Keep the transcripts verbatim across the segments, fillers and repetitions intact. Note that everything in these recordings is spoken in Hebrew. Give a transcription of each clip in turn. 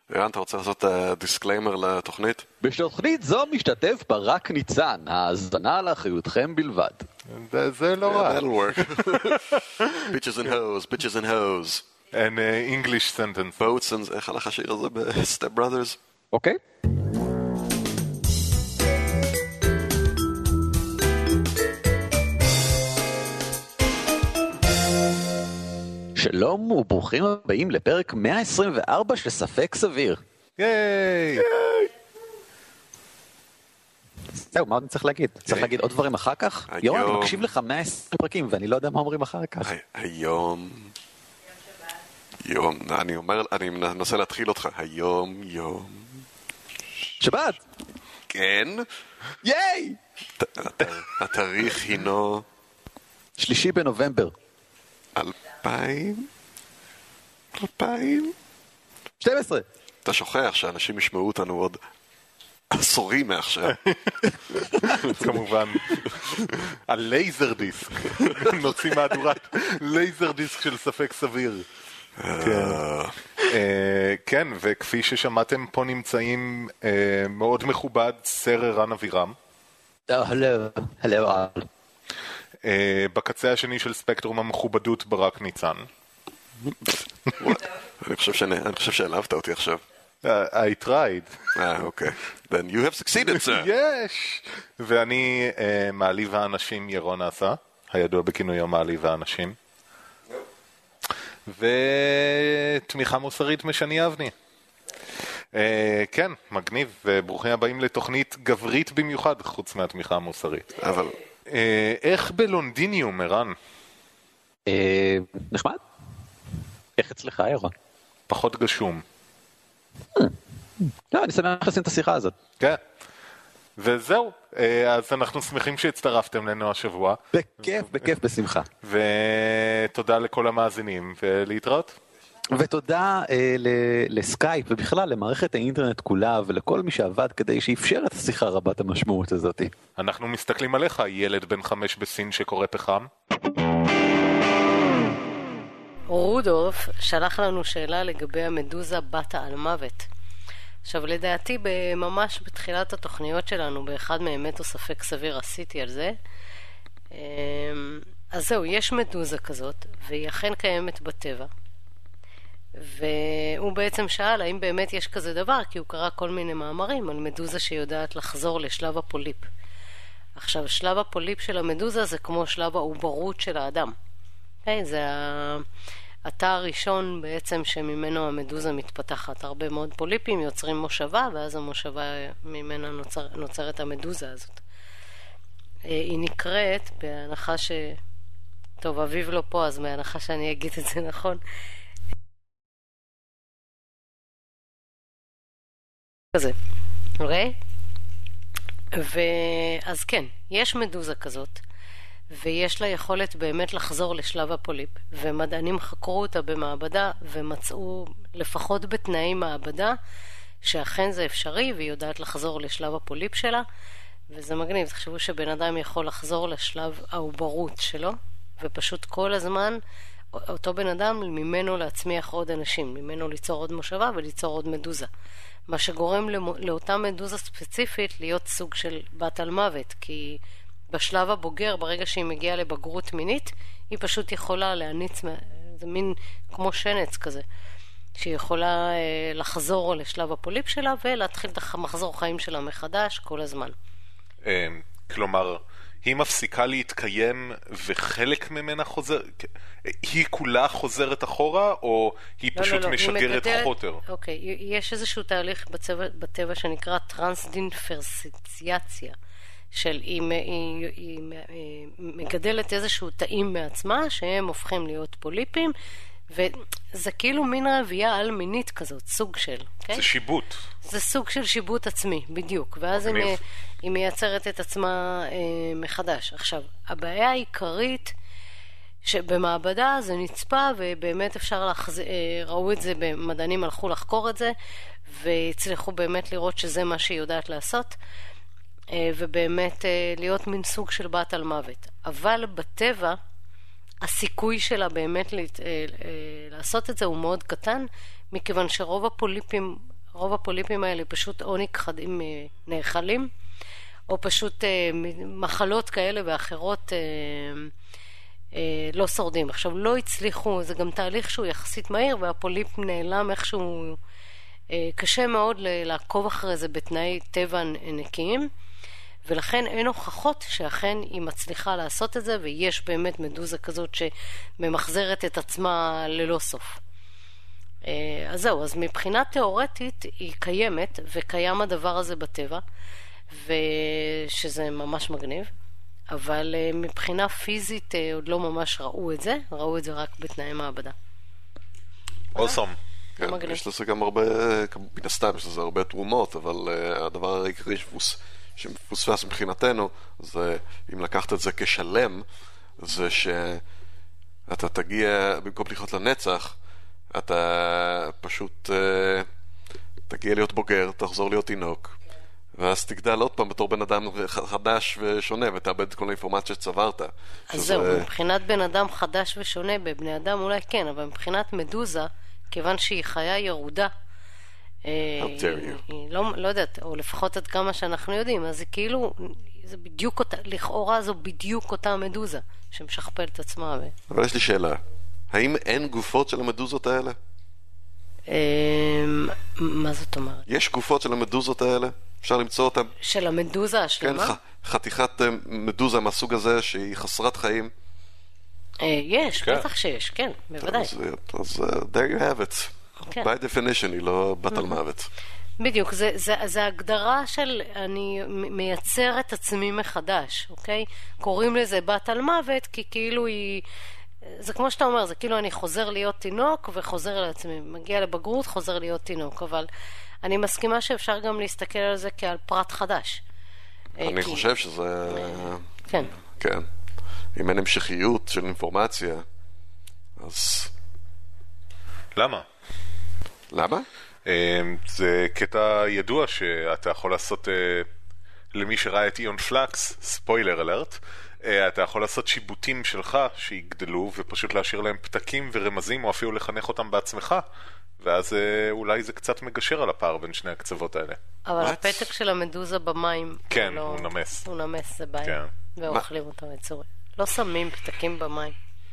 ירן, אתה רוצה לעשות דיסקליימר לתוכנית? בתוכנית זו משתתף ברק ניצן, האזנה לאחריותכם בלבד. זה לא רע. That'll work. Bitches and hoes, bitches and hoes. An uh, English sentence. Boats and... איך הלך השיר הזה ב-Step Brothers? אוקיי. שלום וברוכים הבאים לפרק מאה עשרים וארבע של ספק סביר. ייי! זהו, מה עוד אני צריך להגיד? צריך להגיד עוד דברים אחר כך? יורם, אני מקשיב לך מאה ועשרים פרקים ואני לא יודע מה אומרים אחר כך. היום... יום... אני אומר... אני מנסה להתחיל אותך. היום יום... שבת! כן? ייי! התאריך הינו... שלישי בנובמבר. אלפיים? אלפיים? שתים עשרה. אתה שוכח שאנשים ישמעו אותנו עוד עשורים מעכשיו. כמובן. הלייזר דיסק. נוציא מהדורת לייזר דיסק של ספק סביר. כן, וכפי ששמעתם פה נמצאים מאוד מכובד סר ערן אבירם. הלו, הלו. בקצה השני של ספקטרום המכובדות ברק ניצן. אני חושב שהעלבת אותי עכשיו. I tried. אה, אוקיי. Then you have succeeded, sir. יש! ואני מעליב האנשים ירון עשה, הידוע בכינויו מעליב האנשים. ותמיכה מוסרית משני אבני. כן, מגניב, וברוכים הבאים לתוכנית גברית במיוחד, חוץ מהתמיכה המוסרית. אבל... איך בלונדיניום, ערן? נחמד? איך אצלך, ערן? פחות גשום. לא, אני שמח לשים את השיחה הזאת. כן. וזהו, אז אנחנו שמחים שהצטרפתם לנו השבוע. בכיף, בכיף, בשמחה. ותודה לכל המאזינים, ולהתראות. ותודה אה, לסקייפ ובכלל למערכת האינטרנט כולה ולכל מי שעבד כדי שאפשר את השיחה רבת המשמעות הזאת. אנחנו מסתכלים עליך, ילד בן חמש בסין שקורא פחם. רודולף שלח לנו שאלה לגבי המדוזה בת האלמוות. עכשיו לדעתי ממש בתחילת התוכניות שלנו באחד מאמת או ספק סביר עשיתי על זה. אז זהו, יש מדוזה כזאת והיא אכן קיימת בטבע. והוא בעצם שאל האם באמת יש כזה דבר, כי הוא קרא כל מיני מאמרים על מדוזה שיודעת לחזור לשלב הפוליפ. עכשיו, שלב הפוליפ של המדוזה זה כמו שלב העוברות של האדם. Okay, זה התא הראשון בעצם שממנו המדוזה מתפתחת. הרבה מאוד פוליפים יוצרים מושבה, ואז המושבה ממנה נוצר, נוצרת המדוזה הזאת. היא נקראת, בהנחה ש... טוב, אביב לא פה, אז בהנחה שאני אגיד את זה נכון. כזה, אוקיי? ואז כן, יש מדוזה כזאת, ויש לה יכולת באמת לחזור לשלב הפוליפ, ומדענים חקרו אותה במעבדה, ומצאו לפחות בתנאי מעבדה, שאכן זה אפשרי, והיא יודעת לחזור לשלב הפוליפ שלה, וזה מגניב, תחשבו שבן אדם יכול לחזור לשלב העוברות שלו, ופשוט כל הזמן, אותו בן אדם ממנו להצמיח עוד אנשים, ממנו ליצור עוד מושבה וליצור עוד מדוזה. מה שגורם לאותה מדוזה ספציפית להיות סוג של בת על מוות, כי בשלב הבוגר, ברגע שהיא מגיעה לבגרות מינית, היא פשוט יכולה להניץ, זה מין כמו שנץ כזה, שהיא יכולה אה, לחזור לשלב הפוליפ שלה ולהתחיל את המחזור חיים שלה מחדש כל הזמן. כלומר, היא מפסיקה להתקיים וחלק ממנה חוזר, היא כולה חוזרת אחורה או היא פשוט לא, לא, לא. משגרת היא חוטר? אוקיי, יש איזשהו תהליך בצבע, בטבע שנקרא טרנסדינפרסיאציה, של היא, היא, היא, היא מגדלת איזשהו תאים מעצמה שהם הופכים להיות פוליפים, וזה כאילו מין רבייה על מינית כזאת, סוג של. Okay? זה שיבוט. זה סוג של שיבוט עצמי, בדיוק. ואז היא, היא מייצרת את עצמה אה, מחדש. עכשיו, הבעיה העיקרית שבמעבדה זה נצפה, ובאמת אפשר להחז... אה, ראו את זה, במדענים הלכו לחקור את זה, והצליחו באמת לראות שזה מה שהיא יודעת לעשות, אה, ובאמת אה, להיות מין סוג של בת על מוות. אבל בטבע, הסיכוי שלה באמת לעשות את זה הוא מאוד קטן, מכיוון שרוב הפוליפים רוב הפוליפים האלה פשוט או נכחדים, נאכלים, או פשוט מחלות כאלה ואחרות לא שורדים. עכשיו, לא הצליחו, זה גם תהליך שהוא יחסית מהיר, והפוליפ נעלם איכשהו, קשה מאוד לעקוב אחרי זה בתנאי טבע נקיים, ולכן אין הוכחות שאכן היא מצליחה לעשות את זה, ויש באמת מדוזה כזאת שממחזרת את עצמה ללא סוף. אז זהו, אז מבחינה תיאורטית היא קיימת, וקיים הדבר הזה בטבע, ושזה ממש מגניב, אבל מבחינה פיזית עוד לא ממש ראו את זה, ראו את זה רק בתנאי מעבדה. אוסום. כן, יש לזה גם הרבה, מן הסתם יש לזה הרבה תרומות, אבל הדבר העיקרי שמפוספס מבחינתנו, זה אם לקחת את זה כשלם, זה שאתה תגיע, במקום לחיות לנצח, אתה פשוט תגיע להיות בוגר, תחזור להיות תינוק, ואז תגדל עוד פעם בתור בן אדם חדש ושונה, ותאבד את כל האינפורמציה שצברת. אז זהו, מבחינת בן אדם חדש ושונה, בבני אדם אולי כן, אבל מבחינת מדוזה, כיוון שהיא חיה ירודה, היא לא, לא יודעת, או לפחות עד כמה שאנחנו יודעים, אז זה כאילו, זה בדיוק אותה, לכאורה זו בדיוק אותה מדוזה, שמשכפלת את עצמה. אבל יש לי שאלה, האם אין גופות של המדוזות האלה? מה זאת אומרת? יש גופות של המדוזות האלה? אפשר למצוא אותן? של המדוזה השלמה? כן, חתיכת מדוזה מהסוג הזה שהיא חסרת חיים. יש, בטח שיש, כן, בוודאי. אז there you have it. by definition היא לא בת על מוות. בדיוק, זה הגדרה של אני מייצר את עצמי מחדש, אוקיי? קוראים לזה בת על מוות, כי כאילו היא... זה כמו שאתה אומר, זה כאילו אני חוזר להיות תינוק וחוזר על עצמי, מגיע לבגרות, חוזר להיות תינוק, אבל אני מסכימה שאפשר גם להסתכל על זה כעל פרט חדש. אני חושב שזה... כן. כן. אם אין המשכיות של אינפורמציה, אז... למה? למה? זה קטע ידוע שאתה יכול לעשות, למי שראה את איון פלקס, ספוילר אלרט, אתה יכול לעשות שיבוטים שלך שיגדלו ופשוט להשאיר להם פתקים ורמזים או אפילו לחנך אותם בעצמך, ואז אולי זה קצת מגשר על הפער בין שני הקצוות האלה. אבל הפתק של המדוזה במים, כן, הוא נמס. הוא נמס, זה בעיה. ואוכלים אותם יצורים. לא שמים פתקים במים.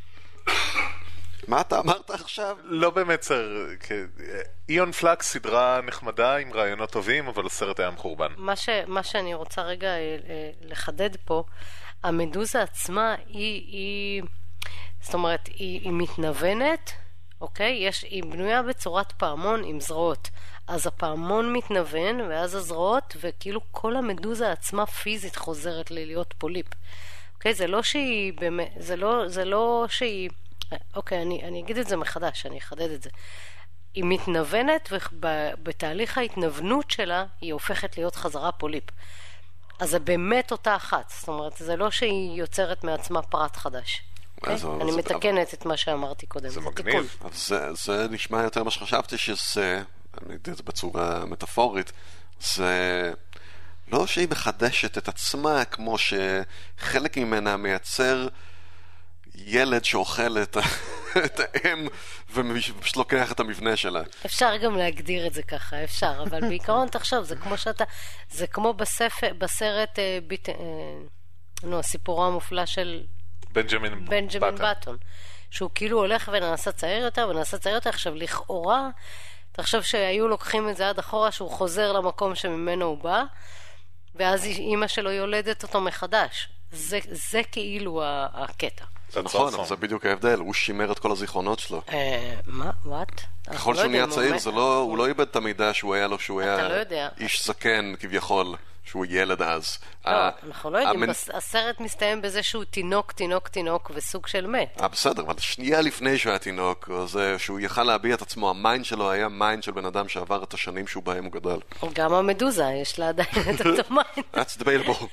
מה אתה אמרת עכשיו? לא באמת סר, איון פלקס סדרה נחמדה עם רעיונות טובים, אבל הסרט היה מחורבן. מה, ש, מה שאני רוצה רגע לחדד פה, המדוזה עצמה היא, היא זאת אומרת, היא, היא מתנוונת, אוקיי? יש, היא בנויה בצורת פעמון עם זרועות. אז הפעמון מתנוון, ואז הזרועות, וכאילו כל המדוזה עצמה פיזית חוזרת להיות פוליפ. אוקיי? זה לא שהיא, באמת, זה לא, זה לא שהיא, אוקיי, אני, אני אגיד את זה מחדש, אני אחדד את זה. היא מתנוונת, ובתהליך ההתנוונות שלה, היא הופכת להיות חזרה פוליפ. אז זה באמת אותה אחת. זאת אומרת, זה לא שהיא יוצרת מעצמה פרט חדש. אני מתקנת את מה שאמרתי קודם. זה מגניב. זה נשמע יותר מה שחשבתי שזה, אני אגיד את זה בצורה מטאפורית, זה לא שהיא מחדשת את עצמה כמו שחלק ממנה מייצר ילד שאוכל את האם ופשוט לוקח את המבנה שלה. אפשר גם להגדיר את זה ככה, אפשר, אבל בעיקרון תחשוב, זה כמו שאתה, זה כמו בסרט, נו, הסיפורו המופלא של בנג'מין בנג'מין בטון, שהוא כאילו הולך ונעשה צעיר יותר ונעשה צעיר יותר. עכשיו לכאורה תחשוב שהיו לוקחים את זה עד אחורה, שהוא חוזר למקום שממנו הוא בא, ואז אמא שלו יולדת אותו מחדש. זה, זה כאילו הקטע. זה נכון, אבל זה בדיוק ההבדל, הוא שימר את כל הזיכרונות שלו. מה? וואט? ככל שהוא נהיה צעיר, הוא לא איבד את המידע שהוא היה לו, שהוא היה איש זקן כביכול, שהוא ילד אז. לא, אנחנו לא יודעים, הסרט מסתיים בזה שהוא תינוק, תינוק, תינוק, וסוג של מת. בסדר, אבל שנייה לפני שהוא היה תינוק, שהוא יכל להביע את עצמו, המיינד שלו היה מיינד של בן אדם שעבר את השנים שהוא בהם הוא גדל. גם המדוזה, יש לה עדיין את אותו מיינד. That's debatable.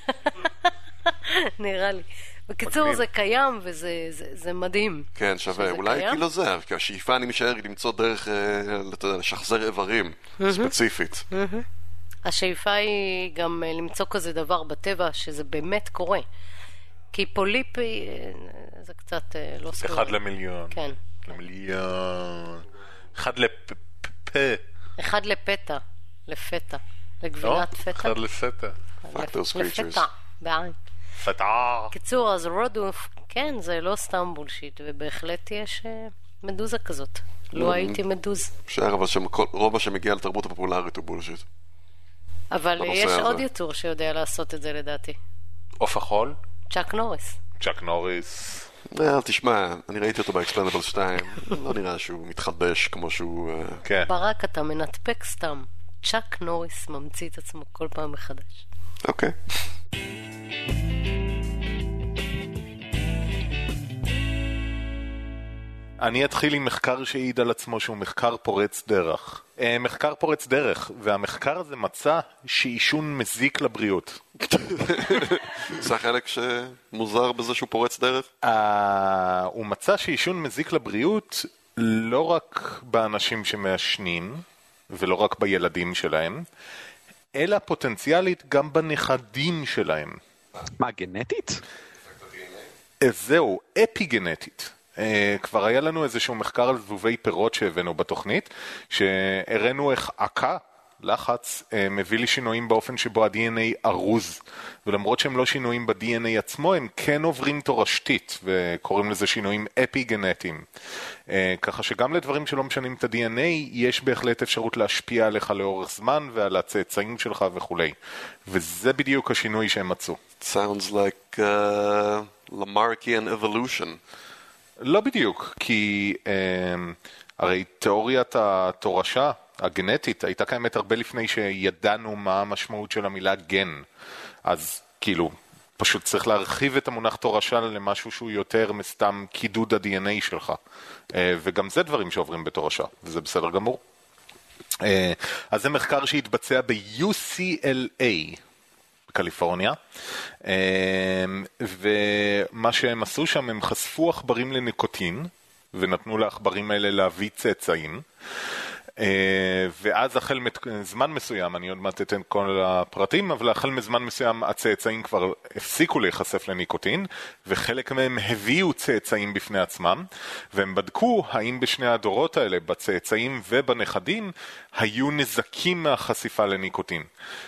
נראה לי. בקיצור, זה קיים וזה זה, זה מדהים. כן, שווה. אולי קיים? כאילו זה, כי השאיפה אני משער היא למצוא דרך אה, לשחזר איברים mm-hmm. ספציפית. Mm-hmm. השאיפה היא גם למצוא כזה דבר בטבע שזה באמת קורה. כי פוליפ זה קצת לא סגור. אחד למיליון. כן. למיליון. אחד לפ... אחד לפטה. לפתע. לגבינת פתע. אחד לפתע. לפתע, בעין. פתע. קיצור, אז רודוף, כן, זה לא סתם בולשיט, ובהחלט יש מדוזה כזאת. לא הייתי מדוז. שער, אבל רוב שמגיע לתרבות הפופולרית הוא בולשיט. אבל יש עוד יצור שיודע לעשות את זה לדעתי. עוף החול? צ'אק נוריס. צ'אק נוריס. תשמע, אני ראיתי אותו באקספלנדבלס שתיים, לא נראה שהוא מתחדש כמו שהוא... ברק, אתה מנתפק סתם. צ'אק נוריס ממציא את עצמו כל פעם מחדש. אוקיי. אני אתחיל עם מחקר שהעיד על עצמו שהוא מחקר פורץ דרך. אה, מחקר פורץ דרך, והמחקר הזה מצא שעישון מזיק לבריאות. זה החלק שמוזר בזה שהוא פורץ דרך? אה, הוא מצא שעישון מזיק לבריאות לא רק באנשים שמעשנים, ולא רק בילדים שלהם, אלא פוטנציאלית גם בנכדים שלהם. מה, גנטית? זהו, אפי-גנטית. Uh, כבר היה לנו איזשהו מחקר על זבובי פירות שהבאנו בתוכנית, שהראינו איך עקה, לחץ, uh, מביא לי שינויים באופן שבו ה-די אן איי ארוז, ולמרות שהם לא שינויים ב-די אן איי עצמו, הם כן עוברים תורשתית, וקוראים לזה שינויים אפי-גנטיים. Uh, ככה שגם לדברים שלא משנים את ה-די אן איי, יש בהחלט אפשרות להשפיע עליך לאורך זמן, ועל הצאצאים שלך וכו'. וזה בדיוק השינוי שהם מצאו. Sounds like uh, Lamarckian evolution. לא בדיוק, כי אה, הרי תיאוריית התורשה הגנטית הייתה קיימת הרבה לפני שידענו מה המשמעות של המילה גן. אז כאילו, פשוט צריך להרחיב את המונח תורשה למשהו שהוא יותר מסתם קידוד ה-די אן איי שלך. אה, וגם זה דברים שעוברים בתורשה, וזה בסדר גמור. אה, אז זה מחקר שהתבצע ב-יו סי אל איי. קליפורניה, ומה שהם עשו שם, הם חשפו עכברים לניקוטין, ונתנו לעכברים האלה להביא צאצאים, ואז החל מזמן מסוים, אני עוד מעט אתן כל הפרטים, אבל החל מזמן מסוים הצאצאים כבר הפסיקו להיחשף לניקוטין, וחלק מהם הביאו צאצאים בפני עצמם, והם בדקו האם בשני הדורות האלה, בצאצאים ובנכדים, היו נזקים מהחשיפה לניקוטין.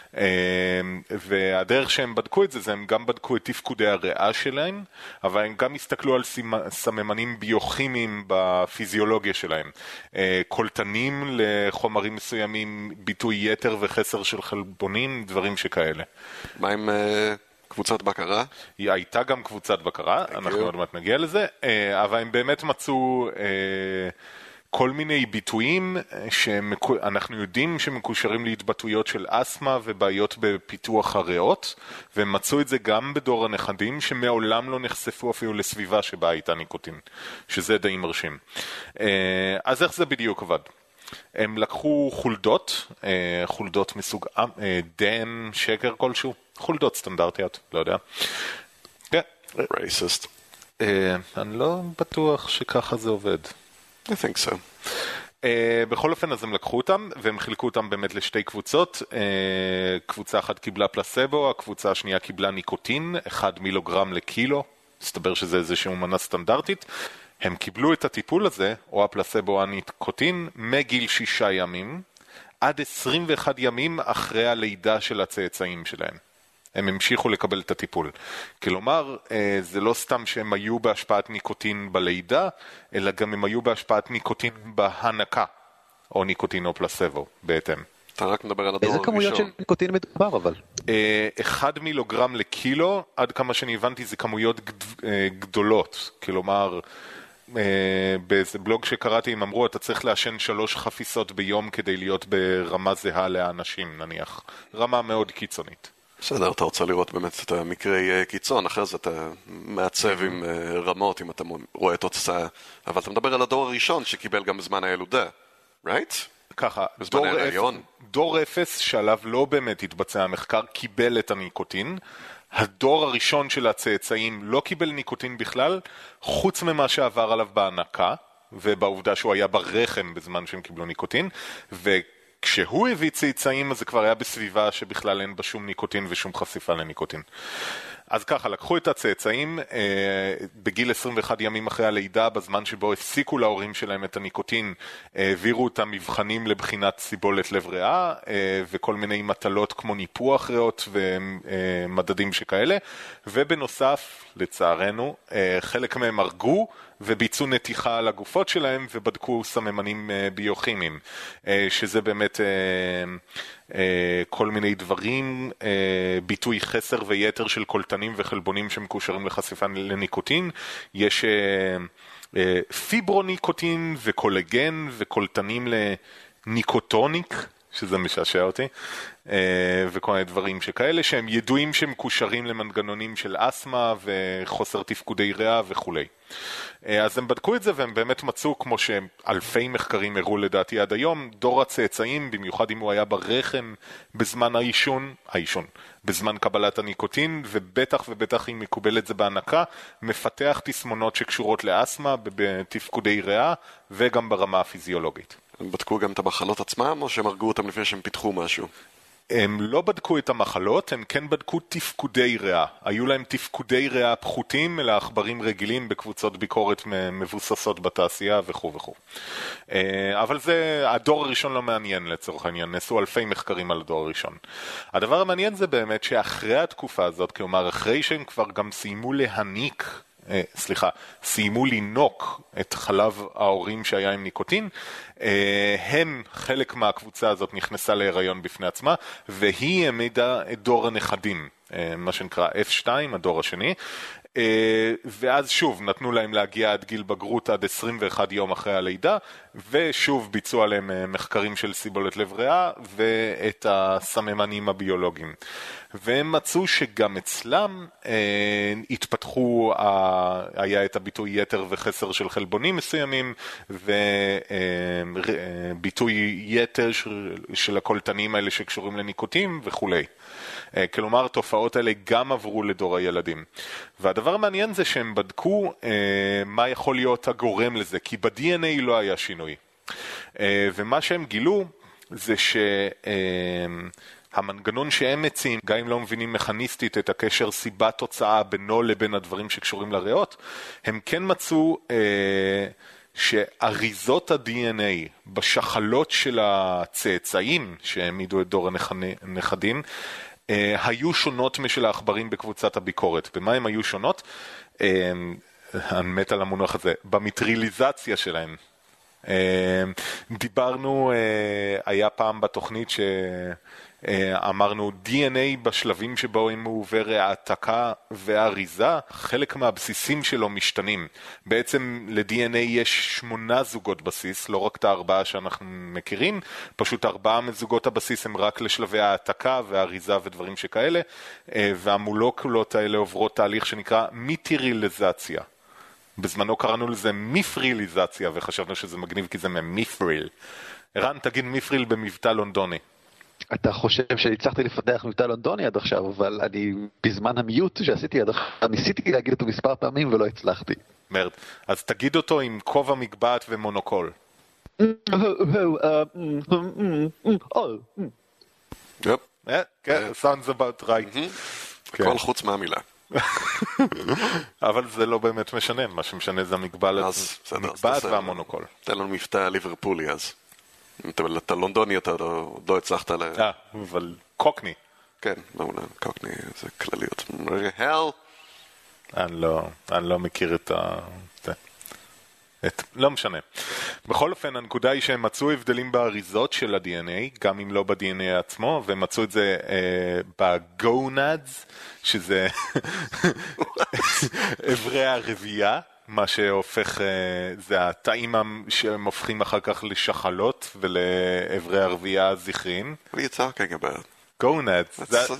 והדרך שהם בדקו את זה, זה הם גם בדקו את תפקודי הריאה שלהם, אבל הם גם הסתכלו על סממנים ביוכימיים בפיזיולוגיה שלהם. קולטנים לחומרים מסוימים, ביטוי יתר וחסר של חלבונים, דברים שכאלה. מה עם קבוצת בקרה? היא הייתה גם קבוצת בקרה, אנחנו עוד מעט נגיע לזה, אבל הם באמת מצאו כל מיני ביטויים שאנחנו יודעים שמקושרים להתבטאויות של אסמה ובעיות בפיתוח הריאות, והם מצאו את זה גם בדור הנכדים שמעולם לא נחשפו אפילו לסביבה שבה הייתה ניקוטין, שזה די מרשים. אז איך זה בדיוק עבד? הם לקחו חולדות, חולדות מסוג דן, שקר כלשהו, חולדות סטנדרטיות, לא יודע. כן. Racist. אני לא בטוח שככה זה עובד. I think so. Uh, בכל אופן, אז הם לקחו אותם, והם חילקו אותם באמת לשתי קבוצות. Uh, קבוצה אחת קיבלה פלסבו, הקבוצה השנייה קיבלה ניקוטין, אחד מילוגרם לקילו, מסתבר שזה איזושהי מנה סטנדרטית. הם קיבלו את הטיפול הזה, או הפלסבו או הניקוטין, מגיל שישה ימים, עד עשרים ואחד ימים אחרי הלידה של הצאצאים שלהם. הם המשיכו לקבל את הטיפול. כלומר, זה לא סתם שהם היו בהשפעת ניקוטין בלידה, אלא גם הם היו בהשפעת ניקוטין בהנקה, או ניקוטין או פלסבו, בהתאם. אתה רק מדבר על הדור הראשון. איזה כמויות של ניקוטין מדובר אבל? אחד מילוגרם לקילו, עד כמה שאני הבנתי, זה כמויות גדולות. כלומר, באיזה בלוג שקראתי הם אמרו, אתה צריך לעשן שלוש חפיסות ביום כדי להיות ברמה זהה לאנשים, נניח. רמה מאוד קיצונית. בסדר, אתה רוצה לראות באמת את המקרי קיצון, אחרי זה אתה מעצב עם רמות אם אתה רואה תוצאה, אבל אתה מדבר על הדור הראשון שקיבל גם בזמן הילודה, right? ככה, בזמן ההיריון. דור אפס שעליו לא באמת התבצע המחקר קיבל את הניקוטין, הדור הראשון של הצאצאים לא קיבל ניקוטין בכלל, חוץ ממה שעבר עליו בהנקה, ובעובדה שהוא היה ברחם בזמן שהם קיבלו ניקוטין, ו... כשהוא הביא צאצאים, אז זה כבר היה בסביבה שבכלל אין בה שום ניקוטין ושום חשיפה לניקוטין. אז ככה, לקחו את הצאצאים אה, בגיל עשרים ואחד ימים אחרי הלידה, בזמן שבו הפסיקו להורים שלהם את הניקוטין, העבירו את המבחנים לבחינת סיבולת לב ריאה, אה, וכל מיני מטלות כמו ניפוח ריאות ומדדים שכאלה, ובנוסף, לצערנו, אה, חלק מהם הרגו, וביצעו נתיחה על הגופות שלהם ובדקו סממנים ביוכימיים, שזה באמת כל מיני דברים, ביטוי חסר ויתר של קולטנים וחלבונים שמקושרים לחשיפה לניקוטין. יש פיברוניקוטין וקולגן וקולטנים לניקוטוניק, שזה משעשע אותי, וכל מיני דברים שכאלה, שהם ידועים שהם מקושרים למנגנונים של אסמה וחוסר תפקודי ריאה וכו'. אז הם בדקו את זה והם באמת מצאו, כמו שאלפי מחקרים הראו לדעתי עד היום, דור הצאצאים, במיוחד אם הוא היה ברחם בזמן העישון, העישון, בזמן קבלת הניקוטין, ובטח ובטח אם מקובל את זה בהנקה, מפתח תסמונות שקשורות לאסמה, בתפקודי ריאה וגם ברמה הפיזיולוגית. הם בדקו גם את המחלות עצמם, או שהם הרגו אותם לפני שהם פיתחו משהו? הם לא בדקו את המחלות, הם כן בדקו תפקודי ריאה. היו להם תפקודי ריאה פחותים לעכברים רגילים בקבוצות ביקורת מבוססות בתעשייה וכו' וכו'. אבל זה, הדור הראשון לא מעניין לצורך העניין, נעשו אלפי מחקרים על הדור הראשון. הדבר המעניין זה באמת שאחרי התקופה הזאת, כלומר אחרי שהם כבר גם סיימו להניק, סליחה, סיימו לינוק את חלב ההורים שהיה עם ניקוטין, הם, חלק מהקבוצה הזאת נכנסה להיריון בפני עצמה, והיא העמידה את דור הנכדים, מה שנקרא אף שתיים, הדור השני, ואז שוב נתנו להם להגיע עד גיל בגרות עד עשרים ואחד יום אחרי הלידה, ושוב ביצעו עליהם מחקרים של סיבולת לב ריאה ואת הסממנים הביולוגיים. והם מצאו שגם אצלם אה, התפתחו, אה, היה את הביטוי יתר וחסר של חלבונים מסוימים, וביטוי אה, יתר של, של הקולטנים האלה שקשורים לניקוטין וכו'. אה, כלומר, התופעות האלה גם עברו לדור הילדים. והדבר המעניין זה שהם בדקו אה, מה יכול להיות הגורם לזה, כי ב-די אן איי לא היה שינוי. אה, ומה שהם גילו זה ש... אה, המנגנון שהם מציעים, גם אם לא מבינים מכניסטית את הקשר סיבה תוצאה בינו לבין הדברים שקשורים לריאות, הם כן מצאו אה, שאריזות ה-די אן איי בשחלות של הצאצאים שהעמידו את דור הנכדים, אה, היו שונות משל העכברים בקבוצת הביקורת. במה הם היו שונות? אה, אני מת על המונח הזה, במטריליזציה שלהם. אה, דיברנו, אה, היה פעם בתוכנית ש... אמרנו די אן איי בשלבים שבו אם הוא עובר העתקה והאריזה, חלק מהבסיסים שלו משתנים. בעצם ל-די אן איי יש שמונה זוגות בסיס, לא רק את הארבעה שאנחנו מכירים, פשוט ארבעה מזוגות הבסיס הם רק לשלבי העתקה והאריזה ודברים שכאלה, והמולקולות האלה עוברות תהליך שנקרא מיטריליזציה. בזמנו קראנו לזה מיפריליזציה, וחשבנו שזה מגניב כי זה ממיפריל. ערן, תגיד מיפריל במבטא לונדוני. אתה חושב שהצלחתי לפתח מבטא לונדוני עד עכשיו, אבל אני בזמן המיוט שעשיתי עד עכשיו, ניסיתי להגיד אותו מספר פעמים ולא הצלחתי. מרד, אז תגיד אותו עם כובע מגבעת ומונוקול. יופ. כן, sounds about right. הכל חוץ מהמילה. אבל זה לא באמת משנה, מה שמשנה זה המגבעת והמונוקול. תן לנו מבטא ליברפולי אז. אתה לונדוני, אתה לא הצלחת ל... אה, אבל קוקני. כן, מעולה, קוקני, זה כלליות. הל? אני לא, אני לא מכיר את ה... את... לא משנה. בכל אופן, הנקודה היא שהם מצאו הבדלים באריזות של ה-די אן איי, גם אם לא ב-די אן איי עצמו, והם מצאו את זה אה, בגונדס, שזה אברי הרבייה. מה שהופך, זה התאים שהם הופכים אחר כך לשחלות ולאברי הרבייה הזכריים. What are you talking about? גונדס.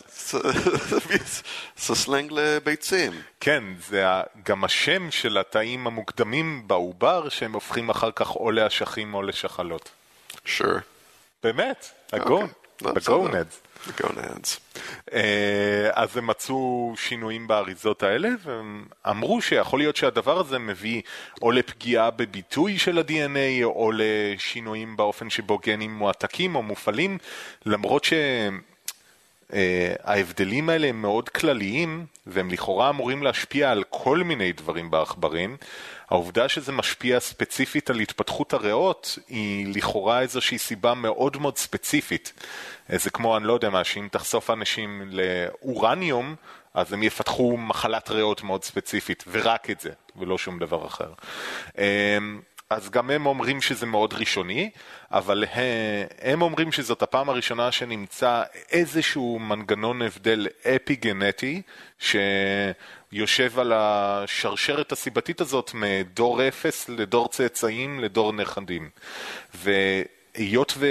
זה סלנג לביצים. כן, זה גם השם של התאים המוקדמים בעובר שהם הופכים אחר כך או לאשכים או לשחלות. Sure. באמת, הגונדס. גונדס. אז הם מצאו שינויים באריזות האלה, והם אמרו שיכול להיות שהדבר הזה מביא או לפגיעה בביטוי של ה-די אן איי, או לשינויים באופן שבו גנים מועתקים או מופעלים, למרות ההבדלים האלה הם מאוד כלליים, והם לכאורה אמורים להשפיע על כל מיני דברים בעכברים. העובדה שזה משפיע ספציפית על התפתחות הריאות, היא לכאורה איזושהי סיבה מאוד מאוד ספציפית. זה כמו, אני לא יודע מה, שאם תחשוף אנשים לאורניום, אז הם יפתחו מחלת ריאות מאוד ספציפית, ורק את זה, ולא שום דבר אחר. אז גם הם אומרים שזה מאוד ראשוני, אבל הם אומרים שזאת הפעם הראשונה שנמצא איזשהו מנגנון הבדל אפי-גנטי, שיושב על השרשרת הסיבתית הזאת מדור אפס לדור צאצאים לדור נכדים. והיות ו...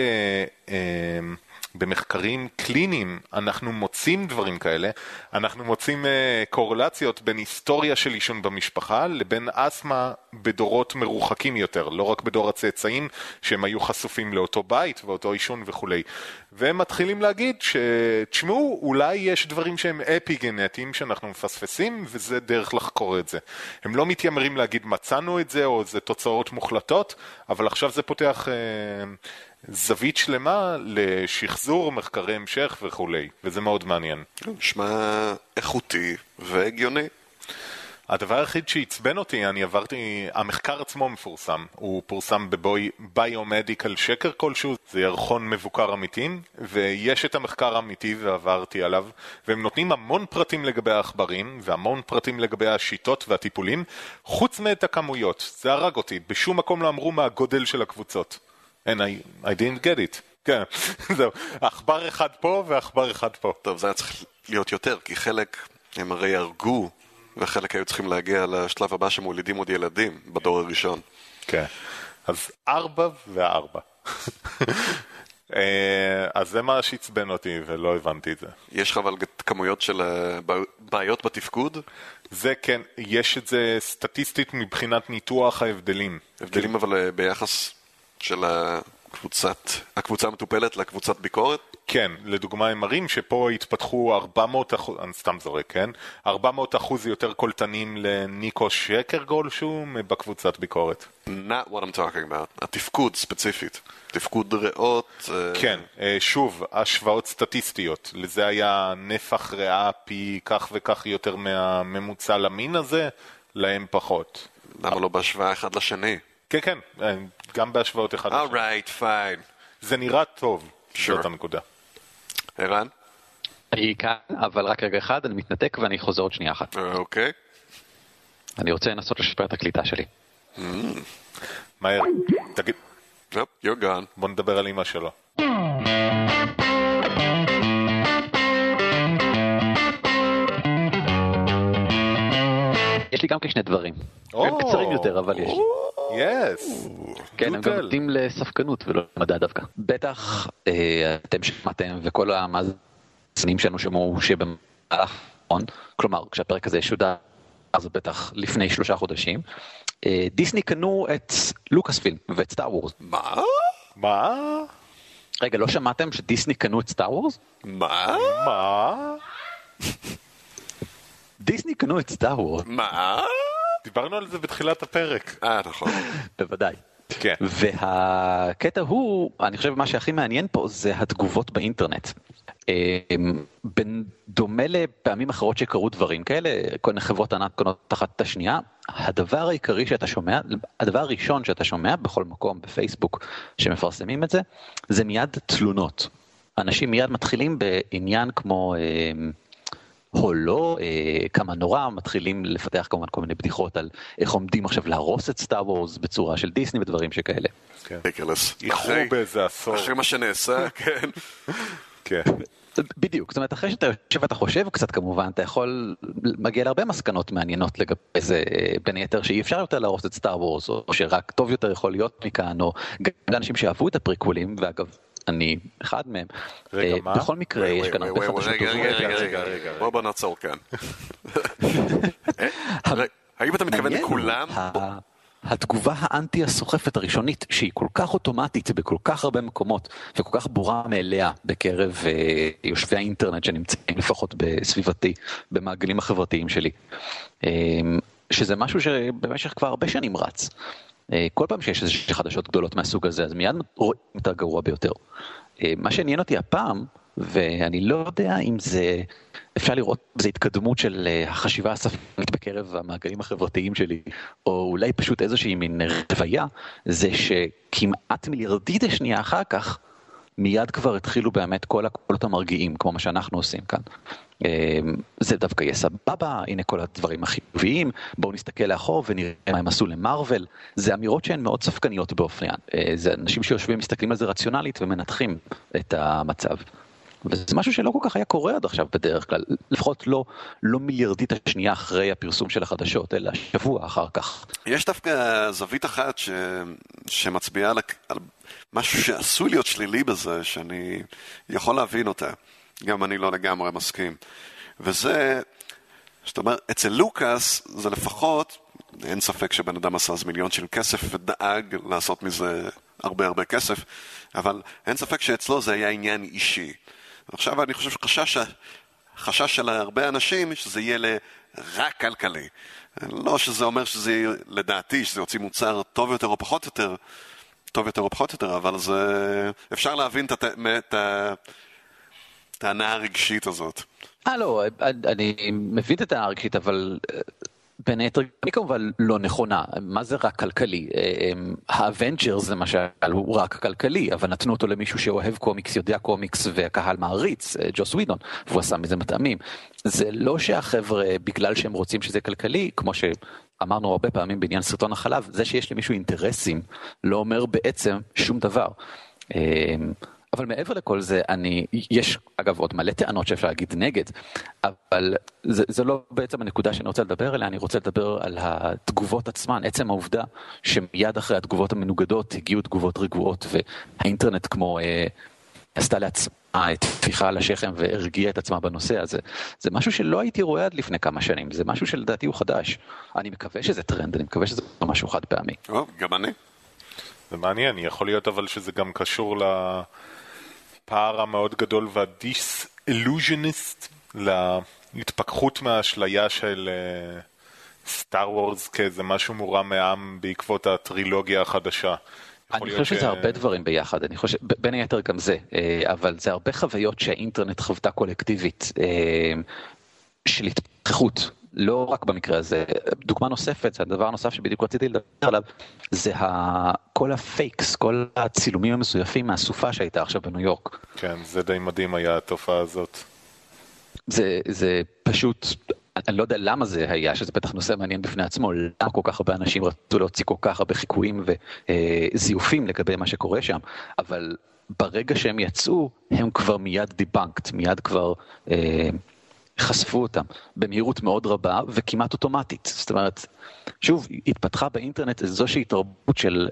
במחקרים קליניים אנחנו מוצאים דברים כאלה, אנחנו מוצאים uh, קורלציות בין היסטוריה של עישון במשפחה לבין אסמה בדורות מרוחקים יותר, לא רק בדור הצאצאים שהם היו חשופים לאותו בית ואותו עישון וכו'. והם מתחילים להגיד שתשמעו, אולי יש דברים שהם אפי-גנטיים שאנחנו מפספסים וזה דרך לחקור את זה. הם לא מתיימרים להגיד מצאנו את זה או זה תוצאות מוחלטות, אבל עכשיו זה פותח... Uh, זווית שלמה לשחזור, מחקרי המשך וכולי, וזה מאוד מעניין. נשמע איכותי והגיוני. הדבר היחיד שהצבן אותי, אני עברתי, המחקר עצמו מפורסם, הוא פורסם בביומדיקל שקר כלשהו, זה ירחון מבוקר אמיתיים, ויש את המחקר האמיתי ועברתי עליו, והם נותנים המון פרטים לגבי העכברים, והמון פרטים לגבי השיטות והטיפולים, חוץ מאת הכמויות, זה הרג אותי, בשום מקום לא אמרו מה הגודל של הקבוצות. And I, I didn't get it. כן, זהו. אכבר אחד פה ואכבר אחד פה. טוב, זה היה צריך להיות יותר, כי חלק הם הרי הרגו, וחלק היו צריכים להגיע לשלב הבא שמולידים עוד ילדים בדור הראשון. כן. אז ארבע וארבע. אז זה מה שעצבן אותי ולא הבנתי את זה. יש לך אבל כמויות של בעיות בתפקוד? זה כן, יש את זה סטטיסטית מבחינת ניתוח ההבדלים. הבדלים אבל ביחס... של הקבוצת, הקבוצה המטופלת לקבוצת ביקורת? כן, לדוגמה הם מראים שפה התפתחו ארבע מאות אחוז, אני סתם זורק, כן? ארבע מאות אחוז יותר קולטנים לניקו שקר גולשו בקבוצת ביקורת. Not what I'm talking about. התפקוד ספציפית. תפקוד ריאות. כן, שוב, השוואות סטטיסטיות. לזה היה נפח ריאה פי כך וכך יותר מהממוצע למין הזה, להם פחות. למה לא בהשוואה אחד לשני? כן, כן, גם בהשוואות אחד לשני. Alright, fine. זה נראה טוב, Sure. זאת הנקודה. ערן? אני כאן, אבל רק רגע אחד, אני מתנתק ואני חוזר עוד שנייה אחת. אוקיי. אני רוצה לנסות לשפר את הקליטה שלי. מהר, תגיד. Yep, you're gone. בוא נדבר על אמא שלו. יש לי גם כשני דברים. הם קצרים יותר, אבל יש. יס. כן, הם גם נותנים לספקנות ולא למדע דווקא. בטח אתם שמעתם וכל המאזינים שלנו שמעו שבמהלך האחרון, כלומר, כשהפרק הזה שודר, אז בטח לפני שלושה חודשים, דיסני קנו את לוקאספילם ואת סטאר וורס. מה? מה? רגע, לא שמעתם שדיסני קנו את סטאר וורס? מה? מה? דיסני קנו את סטאר וורס. מה? דיברנו על זה בתחילת הפרק. אה, נכון. בוודאי. כן. והקטע הוא, אני חושב מה שהכי מעניין פה זה התגובות באינטרנט. בין דומה לפעמים אחרות שקרו דברים כאלה, כל מיני חברות ענק קונות תחת את השנייה, הדבר העיקרי שאתה שומע, הדבר הראשון שאתה שומע בכל מקום בפייסבוק שמפרסמים את זה, זה מיד תלונות. אנשים מיד מתחילים בעניין כמו הולו, כמה נורא, מתחילים לפתח כמובן כל מיני בדיחות על איך עומדים עכשיו להרוס את סטאר וורס בצורה של דיסני ודברים שכאלה. איחרו באיזה עשור. אחרי מה שנעשה, כן. כן. בדיוק, זאת אומרת, אחרי שאתה יושב ואתה חושב קצת כמובן, אתה יכול מגיע להרבה מסקנות מעניינות לגבי זה, בין היתר שאי אפשר יותר להרוס את סטאר וורס, או שרק טוב יותר יכול להיות מכאן, או גם לאנשים שאהבו את הפריקולים, ואגב, אני אחד מהם. רגע, מה? בכל מקרה, יש כאן הרבה חדשות. רגע, רגע, רגע, רגע, בוא בוא נעצור כאן. האם אתה מתכוון לכולם? התגובה האנטי הסוחפת הראשונית, שהיא כל כך אוטומטית בכל כך הרבה מקומות, וכל כך ברורה מאליה בקרב יושבי האינטרנט שנמצאים לפחות בסביבתי, במעגלים החברתיים שלי, שזה משהו שבמשך כבר הרבה שנים רץ. כל פעם שיש איזושהי חדשות גדולות מהסוג הזה, אז מיד רואים את הגרוע ביותר. מה שעניין אותי הפעם, ואני לא יודע אם זה, אפשר לראות בזה התקדמות של החשיבה הספרית בקרב המעגלים החברתיים שלי, או אולי פשוט איזושהי מין רוויה, זה שכמעט מיליארדית השנייה אחר כך, מיד כבר התחילו באמת כל הקולות המרגיעים, כמו מה שאנחנו עושים כאן. זה דווקא יהיה סבבה, הנה כל הדברים החיוביים, בואו נסתכל לאחור ונראה מה הם עשו למרוול. זה אמירות שהן מאוד ספקניות באופניין. זה אנשים שיושבים, מסתכלים על זה רציונלית ומנתחים את המצב. וזה משהו שלא כל כך היה קורה עד עכשיו בדרך כלל, לפחות לא, לא מיליארדית השנייה אחרי הפרסום של החדשות, אלא שבוע אחר כך. יש דווקא זווית אחת ש... שמצביעה על... על משהו שעשוי להיות שלילי בזה, שאני יכול להבין אותה. גם אני לא לגמרי מסכים. וזה, זאת אומרת, אצל לוקאס זה לפחות, אין ספק שבן אדם עשה אז מיליון של כסף ודאג לעשות מזה הרבה הרבה כסף, אבל אין ספק שאצלו זה היה עניין אישי. עכשיו אני חושב שחשש, חשש של הרבה אנשים שזה יהיה רק כלכלי. לא שזה אומר שזה יהיה, לדעתי, שזה יוציא מוצר טוב יותר או פחות יותר, טוב יותר או פחות יותר, אבל זה, אפשר להבין את, את, את הטענה הרגשית הזאת. אה, לא, אני מבין את הטענה הרגשית, אבל בין היתר היא כמובן לא נכונה. מה זה רק כלכלי? האבנג'רס למשל הוא רק כלכלי, אבל נתנו אותו למישהו שאוהב קומיקס, יודע קומיקס והקהל מעריץ, ג'וס ווידון, והוא עשה מזה מטעמים. זה לא שהחבר'ה, בגלל שהם רוצים שזה כלכלי, כמו שאמרנו הרבה פעמים בעניין סרטון החלב, זה שיש למישהו אינטרסים לא אומר בעצם שום דבר. אבל מעבר לכל זה, אני, יש אגב עוד מלא טענות שאפשר להגיד נגד, אבל זה, זה לא בעצם הנקודה שאני רוצה לדבר עליה, אני רוצה לדבר על התגובות עצמן, עצם העובדה שמיד אחרי התגובות המנוגדות הגיעו תגובות רגועות, והאינטרנט כמו אה, עשתה לעצמה את תפיחה על השכם והרגיעה את עצמה בנושא הזה. זה משהו שלא הייתי רואה עד לפני כמה שנים, זה משהו שלדעתי הוא חדש. אני מקווה שזה טרנד, אני מקווה שזה משהו חד פעמי. או, גם אני. זה מעניין, יכול להיות אבל שזה גם קשור לפער המאוד גדול והדיס-אלוז'ניסט, להתפכחות מהאשליה של סטאר וורס כאיזה משהו מורם מעם בעקבות הטרילוגיה החדשה. אני חושב שזה הרבה דברים ביחד, אני חושב, בין היתר גם זה, אבל זה הרבה חוויות שהאינטרנט חוותה קולקטיבית של התפכחות. לא רק במקרה הזה, דוגמה נוספת, זה הדבר הנוסף שבדיוק רציתי לדבר עליו, זה כל הפייקס, כל הצילומים המזויפים מהסופה שהייתה עכשיו בניו יורק. כן, זה די מדהים היה התופעה הזאת. זה, זה פשוט, אני לא יודע למה זה היה, שזה בטח נושא מעניין בפני עצמו, למה כל כך הרבה אנשים רצו להוציא כל כך הרבה חיקויים וזיופים לגבי מה שקורה שם, אבל ברגע שהם יצאו, הם כבר מיד דיבנקט, מיד כבר חשפו אותם במהירות מאוד רבה וכמעט אוטומטית. זאת אומרת, שוב, התפתחה באינטרנט איזושהי תרבות של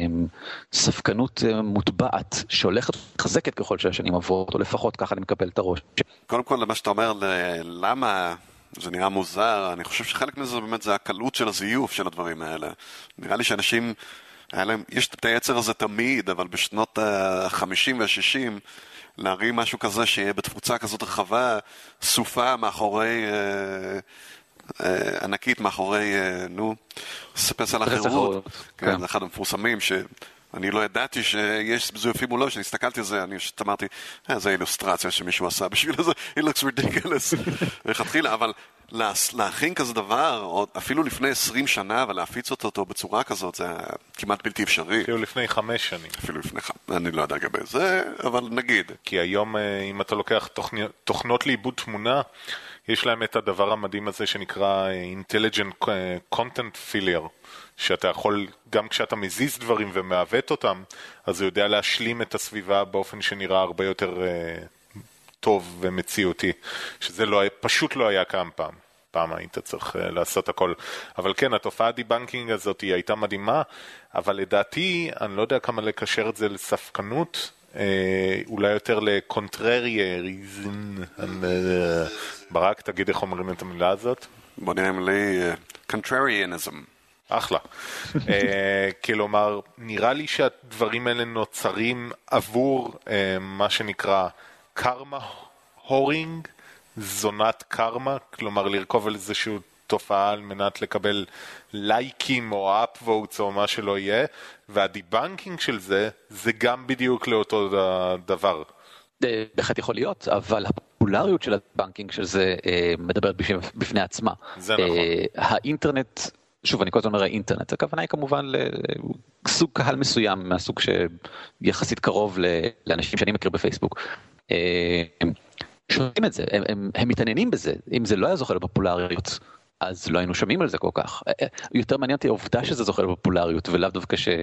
ספקנות מוטבעת שהולכת חזקת ככל שהשנים עברות, או לפחות ככה אני מקבל את הראש. קודם כל, למה שאתה אומר, למה זה נראה מוזר, אני חושב שחלק מזה באמת זה הקלות של הזיוף של הדברים האלה. נראה לי שאנשים, היה להם, יש את היצר הזה תמיד, אבל בשנות ה-חמישים וה-שישים, להרים משהו כזה שיהיה בתפוצה כזאת רחבה, סופה מאחורי, אה, אה, ענקית מאחורי, אה, נו, ספס על החירות. כן, כן. זה אחד המפורסמים שאני לא ידעתי שיש זויפים או לא, כשנסתכלתי על זה, אני אמרתי, אה, זה אילוסטרציה שמישהו עשה בשביל זה, it looks ridiculous. וחתחילה, אבל להכין כזה דבר, אפילו לפני עשרים שנה, ולהפיץ אותו בצורה כזאת, זה כמעט בלתי אפשרי. אפילו לפני חמש שנים. אפילו לפני חמש, אני לא יודע לגבי זה, אבל נגיד. כי היום, אם אתה לוקח תוכנות לעיבוד תמונה, יש להם את הדבר המדהים הזה שנקרא Intelligent Content Filler, שאתה יכול, גם כשאתה מזיז דברים ומעוות אותם, אז הוא יודע להשלים את הסביבה באופן שנראה הרבה יותר טוב ומציאותי, שזה לא, פשוט לא היה כאן פעם. פעם היית צריך לעשות הכל. אבל כן, התופעה דיבנקינג הזאת היא הייתה מדהימה, אבל לדעתי, אני לא יודע כמה לקשר את זה לספקנות, אולי יותר לקונטררייריזם. ברק, תגיד איך אומרים את המילה הזאת? בוא נראה לי contrarianism. אחלה. כלומר, נראה לי שהדברים האלה נוצרים עבור מה שנקרא קרמה הורינג, זונת קרמה, כלומר לרכוב על איזושהי תופעה על מנת לקבל לייקים או אפ-ווטס או מה שלא יהיה, והדיבנקינג של זה, זה גם בדיוק לאותו דבר. בהחלט יכול להיות, אבל הפופולריות של הבנקינג של זה מדברת בפני עצמה. זה נכון. האינטרנט, שוב, אני כל הזמן אומר האינטרנט, הכוונה היא כמובן לסוג קהל מסוים, מהסוג שיחסית קרוב לאנשים שאני מכיר בפייסבוק. הם שומעים את זה, הם, הם, הם מתעניינים בזה. אם זה לא היה זוכה לפופולריות, אז לא היינו שומעים על זה כל כך. יותר מעניין אותי העובדה שזה זוכה לפופולריות, ולאו דווקא ש...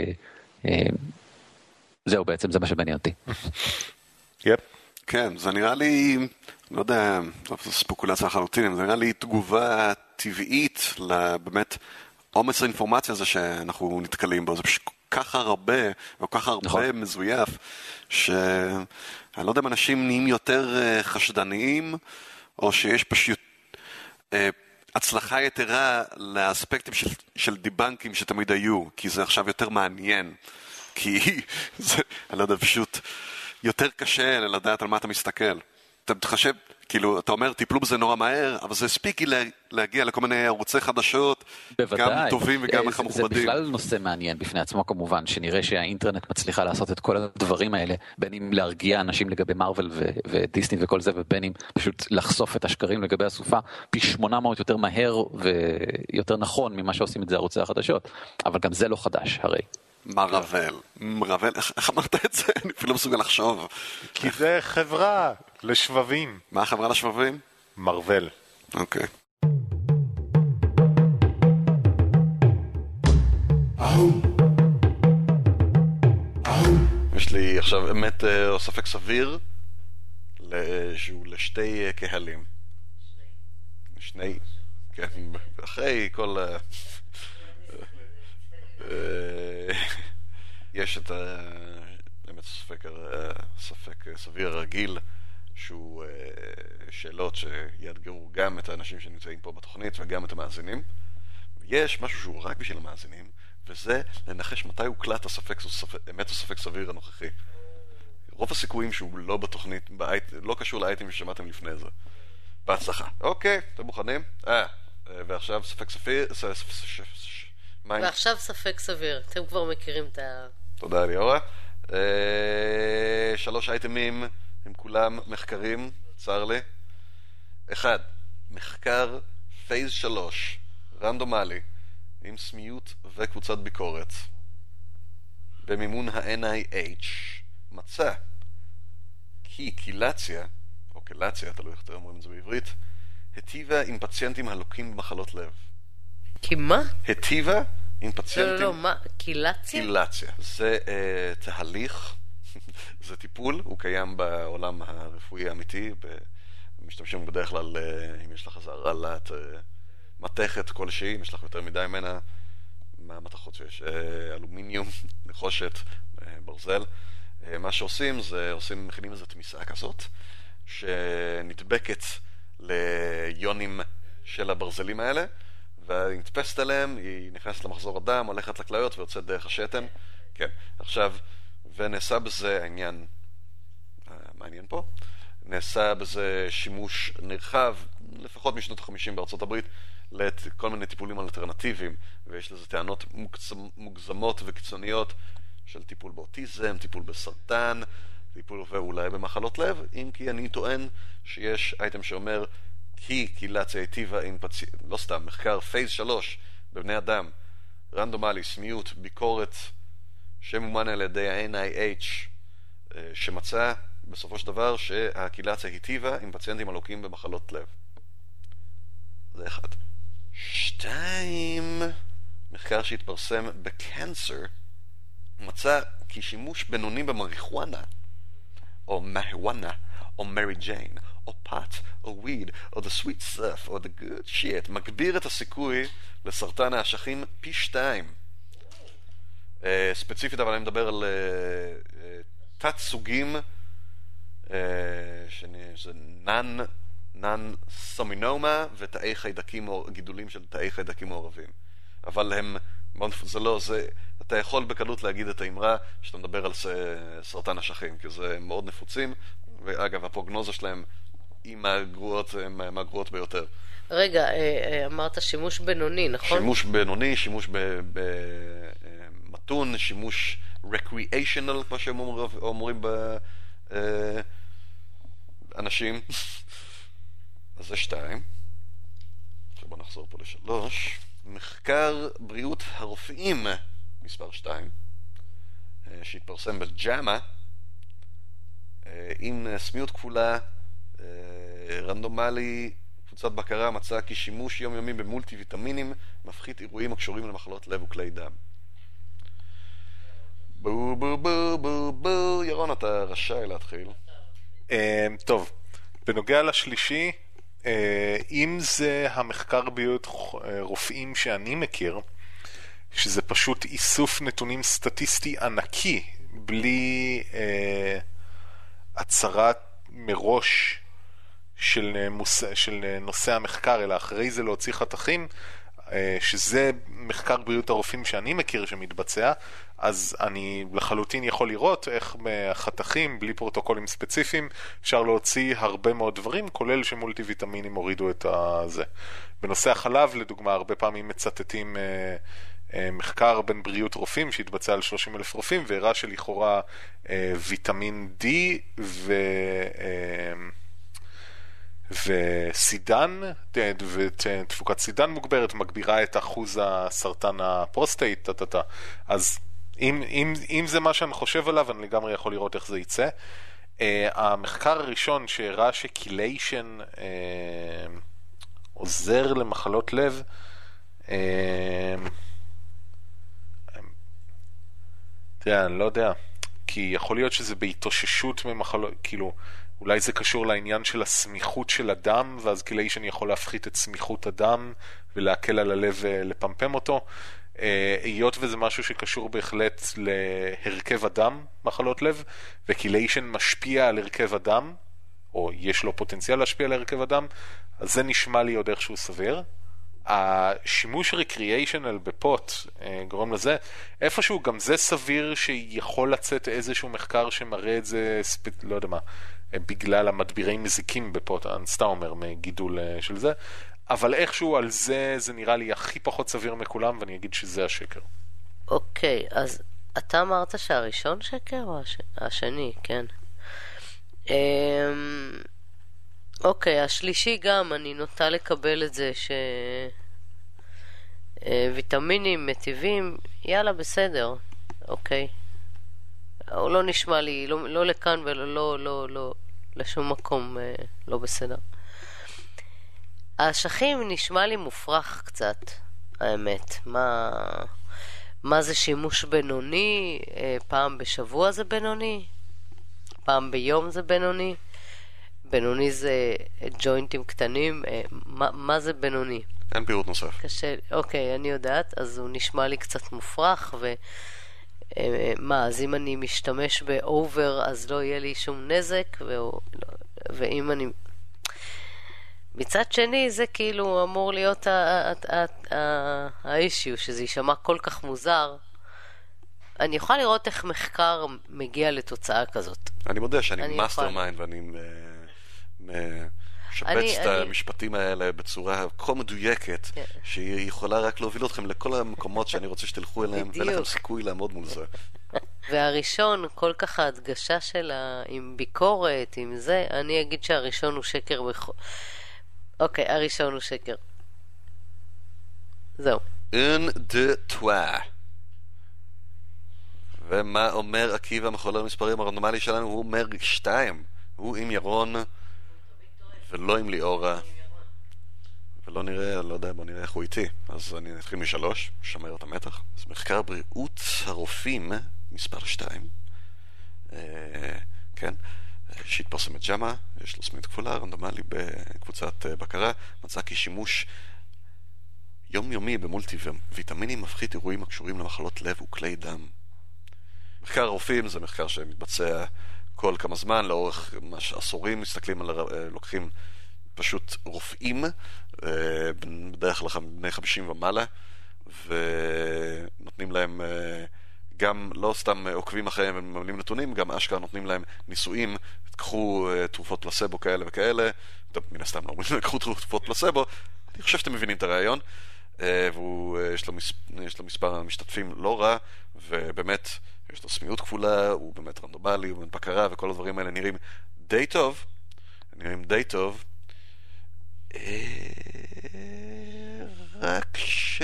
זהו בעצם, זה מה שמעניין אותי. יפ. כן, זה נראה לי, לא יודע, זו ספקולציה לחלוטין, זה נראה לי תגובה טבעית לבאמת עומס האינפורמציה הזה שאנחנו נתקלים בו. זה פשוט כל כך הרבה, או כל כך הרבה מזויף, שאני לא יודע אם אנשים נהיים יותר חשדניים, או שיש פשוט הצלחה יתרה לאספקטים של, של דיבנקים שתמיד היו, כי זה עכשיו יותר מעניין. כי זה, אני לא יודע, פשוט יותר קשה לדעת על מה אתה מסתכל. אתה מתחשב, כאילו, אתה אומר, טיפלו בזה נורא מהר, אבל זה הספיק לי להגיע לכל מיני ערוצי חדשות, בוודאי. גם טובים וגם איך המכובדים. זה בכלל נושא מעניין בפני עצמו כמובן, שנראה שהאינטרנט מצליחה לעשות את כל הדברים האלה, בין אם להרגיע אנשים לגבי מרוול ודיסני וכל זה, ובין אם פשוט לחשוף את השקרים לגבי הסופה, פי שמונה מאות יותר מהר ויותר נכון ממה שעושים את זה ערוצי החדשות. אבל גם זה לא חדש, הרי. מרוול, מרוול, איך אמרת את זה? אני אפילו מסוגל לחשוב. כי זה חברה לשבבים. מה החברה לשבבים? מרוול. אוקיי. יש לי עכשיו אמת או ספק סביר שהוא לשתי קהלים. שני, כן, אחרי כל... יש את האמת ספק, ספק סביר רגיל שהוא שאלות שיאתגרו גם את האנשים שנמצאים פה בתוכנית וגם את המאזינים. יש משהו שהוא רק בשביל המאזינים, וזה לנחש מתי הוקלט הספק אמת או ספק סביר הנוכחי. רוב הסיכויים שהוא לא בתוכנית, לא קשור לאייטים ששמעתם לפני זה. בהצלחה. אוקיי, אתם מוכנים? אה, ועכשיו ספק סביר... ועכשיו ספק סביר, אתם כבר מכירים את ה... תודה ליאורה. שלוש אייטמים, הם כולם מחקרים, צר לי. אחד, מחקר פייז שלוש, רנדומלי, עם סמיות וקבוצת ביקורת, במימון ה-אן איי אייץ', מצא כי קילציה, או קילציה, תלוי איך אתם אומרים את זה בעברית, היטיבה עם פציינטים הלוקים במחלות לב. כי מה? היטיבה עם פציינטים... לא, לא, מה? קילציה? קילציה. זה uh, תהליך, זה טיפול, הוא קיים בעולם הרפואי האמיתי, משתמשים בדרך כלל, uh, אם יש לך הרעלת uh, מתכת כלשהי, אם יש לך יותר מדי ממנה, מהמתכות שיש, uh, אלומיניום, נחושת, uh, ברזל. Uh, מה שעושים זה, עושים, מכינים איזו תמיסה כזאת, שנדבקת ליונים של הברזלים האלה, והיא נתפסת עליהם, היא נכנסת למחזור הדם, הולכת לכליות ויוצאת דרך השתן. כן, עכשיו, ונעשה בזה העניין, מעניין פה, נעשה בזה שימוש נרחב, לפחות משנות ה-חמישים בארצות הברית, לכל מיני טיפולים אלטרנטיביים, ויש לזה טענות מוגזמות וקיצוניות של טיפול באוטיזם, טיפול בסרטן, טיפול ואולי במחלות לב, אם כי אני טוען שיש אייטם שאומר כי קילציה היטיבה עם פציינט, לא סתם, מחקר פייז שלוש בבני אדם, רנדומלי, סמיות, ביקורת, שמומן על ידי ה-אן איי אייץ' שמצא בסופו של דבר שהקילציה היטיבה עם פציינטים הלוקים במחלות לב. זה אחד. שתיים, מחקר שהתפרסם בקנסר, מצא כי שימוש בינוני במריחואנה, או מהוואנה, או מרי ג'יין, או פאט, או וויד, או the sweet stuff, או the good shit, מגביר את הסיכוי לסרטן האשכים פי שתיים. Uh, ספציפית, אבל אני מדבר על uh, uh, תת סוגים, uh, שזה נן, נן סומינומה ותאי חיידקים, או גידולים של תאי חיידקים מעורבים. אבל הם, זה לא, זה, אתה יכול בקלות להגיד את האמרה שאתה מדבר על סרטן אשכים, כי זה מאוד נפוצים, ואגב, הפרוגנוזה שלהם היא מהגרועות, מהגרועות ביותר. רגע, אמרת שימוש בינוני, נכון? שימוש בינוני, שימוש במתון, שימוש recreational, כמו שהם אומרים אה, אנשים. אז זה שתיים. עכשיו בוא נחזור פה לשלוש. מחקר בריאות הרופאים מספר שתיים, אה, שהתפרסם בג'אמה, אה, עם סמיות כפולה, אה, רנדומלי, קבוצת בקרה מצאה כי שימוש יומיומי במולטי ויטמינים מפחית אירועים הקשורים למחלות לב וכלי דם. בו בו בו בו בו. ירון, אתה רשאי להתחיל. טוב, בנוגע לשלישי, אם זה המחקר בריאות רופאים שאני מכיר, שזה פשוט איסוף נתונים סטטיסטי ענקי, בלי הצהרת מראש של, מוס... של נושא המחקר, אלא אחרי זה להוציא חתכים, שזה מחקר בריאות הרופאים שאני מכיר שמתבצע, אז אני לחלוטין יכול לראות איך בחתכים, בלי פרוטוקולים ספציפיים, אפשר להוציא הרבה מאוד דברים, כולל שמולטי ויטמינים הורידו את זה. בנושא החלב, לדוגמה, הרבה פעמים מצטטים מחקר בין בריאות רופאים שהתבצע על שלושים אלף רופאים, והראה שלכאורה ויטמין D ו... וסידן, ותפוקת סידן מוגברת, מגבירה את אחוז הסרטן הפרוסטייט, תתתה. אז אם, אם, אם זה מה שאני חושב עליו, אני לגמרי יכול לראות איך זה יצא. Uh, המחקר הראשון שהראה שקיליישן uh, עוזר למחלות לב, uh, תראה, אני לא יודע, כי יכול להיות שזה בהתאוששות ממחלות, כאילו, אולי זה קשור לעניין של הסמיכות של הדם, ואז קיליישן יכול להפחית את סמיכות הדם ולהקל על הלב ולפמפם אותו. היות וזה משהו שקשור בהחלט להרכב הדם, מחלות לב, וקיליישן משפיע על הרכב הדם, או יש לו פוטנציאל להשפיע על הרכב הדם, אז זה נשמע לי עוד איכשהו סביר. השימוש ריקריאיישנל בפוט גורם לזה, איפשהו גם זה סביר שיכול לצאת איזשהו מחקר שמראה את זה, לא יודע מה, בגלל המדבירי מזיקים בפוט, אני סתם אומר מגידול של זה, אבל איכשהו על זה, זה נראה לי הכי פחות סביר מכולם, ואני אגיד שזה השקר. אוקיי, אז אתה אמרת שהראשון שקר או הש... השני, כן. אוקיי, השלישי גם, אני נוטה לקבל את זה ש... ויטמינים, מטיבים, יאללה, בסדר. אוקיי. הוא לא נשמע לי, לא, לא לכאן ולא לא, לא, לא, לשום מקום לא בסדר. האשכים נשמע לי מופרך קצת, האמת. מה, מה זה שימוש בינוני? פעם בשבוע זה בינוני? פעם ביום זה בינוני? בינוני זה ג'וינטים קטנים? מה, מה זה בינוני? אין פירוט נוסף. קשה, אוקיי, אני יודעת, אז הוא נשמע לי קצת מופרך, ו... מה, אז אם אני משתמש באובר, אז לא יהיה לי שום נזק, ו... ואם אני... מצד שני, זה כאילו אמור להיות האישיו, שזה יישמע כל כך מוזר. אני יכולה לראות איך מחקר מגיע לתוצאה כזאת. אני מודה שאני מאסטר מיינד, ואני משפץ את המשפטים האלה בצורה כה מדויקת, שהיא יכולה רק להוביל אתכם לכל המקומות שאני רוצה שתלכו אליהם, ואין לכם סיכוי לעמוד מול זה. והראשון, כל כך ההדגשה שלה, עם ביקורת, עם זה, אני אגיד שהראשון הוא שקר בכל... אוקיי, הראשון הוא שקר. זהו. Un, deux, trois. ומה אומר עקיבא מחולל המספרים הרנדומלי שלנו? הוא אומר שתיים. הוא עם ירון ולא עם ליאורה. ולא נראה, לא יודע, בוא נראה איך הוא איתי. אז אני נתחיל משלוש, שמר את המתח. אז מחקר בריאות הרופאים, מספר שתיים. אה, כן. שהתפרסם את ג'אמה, יש לו סמית כפולה, רנדומלי בקבוצת בקרה, מצא כי שימוש יומיומי במולטי ויטמינים מפחית אירועים הקשורים למחלות לב וכלי דם. מחקר הרופאים זה מחקר שמתבצע כל כמה זמן, לאורך עשורים מסתכלים על, לוקחים פשוט רופאים, בדרך כלל בני חמישים ומעלה, ונותנים להם... גם לא סתם עוקבים אחריהם וממלאים נתונים, גם אשכרה נותנים להם ניסויים, תקחו תרופות פלסבו כאלה וכאלה, מן הסתם לא אומרים, תקחו תרופות פלסבו, אני חושב שאתם מבינים את הרעיון, ויש לו, מס... לו מספר משתתפים לא רע, ובאמת יש לו סמיות כפולה, הוא באמת רנדומלי, הוא בקרה, וכל הדברים האלה נראים די טוב, נראים די טוב, רק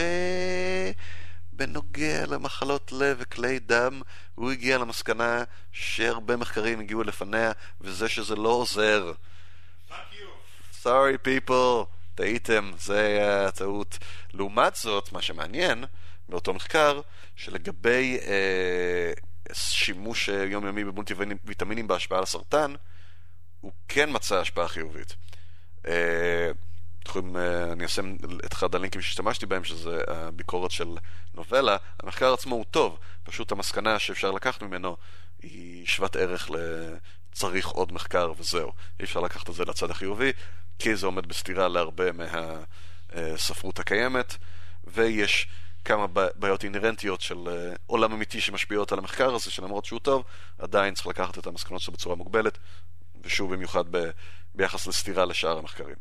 שבנוגע למחלות לב וכלי דם, הוא הגיע למסקנה שהרבה מחקרים הגיעו לפניה, וזה שזה לא עוזר. Sorry people, טעיתם, זה היה הטעות. לעומת זאת, מה שמעניין באותו מחקר, שלגבי אה, שימוש יומיומי במולטיוויטמינים בהשפעה על הסרטן, הוא כן מצא השפעה חיובית. אה, תחום, אה, אני אשים את אחד הלינקים שהשתמשתי בהם, שזה הביקורת של נובלה. המחקר עצמו הוא טוב, פשוט המסקנה שאפשר לקחת ממנו היא שוות ערך לצריך עוד מחקר וזהו. אי אפשר לקחת את זה לצד החיובי, כי זה עומד בסתירה להרבה מהספרות הקיימת, ויש כמה בעיות אינרנטיות של עולם אמיתי שמשפיעות על המחקר הזה, שלמרות שהוא טוב, עדיין צריך לקחת את המסקנות שלו בצורה מוגבלת, ושוב במיוחד ב... ביחס לסתירה לשאר המחקרים.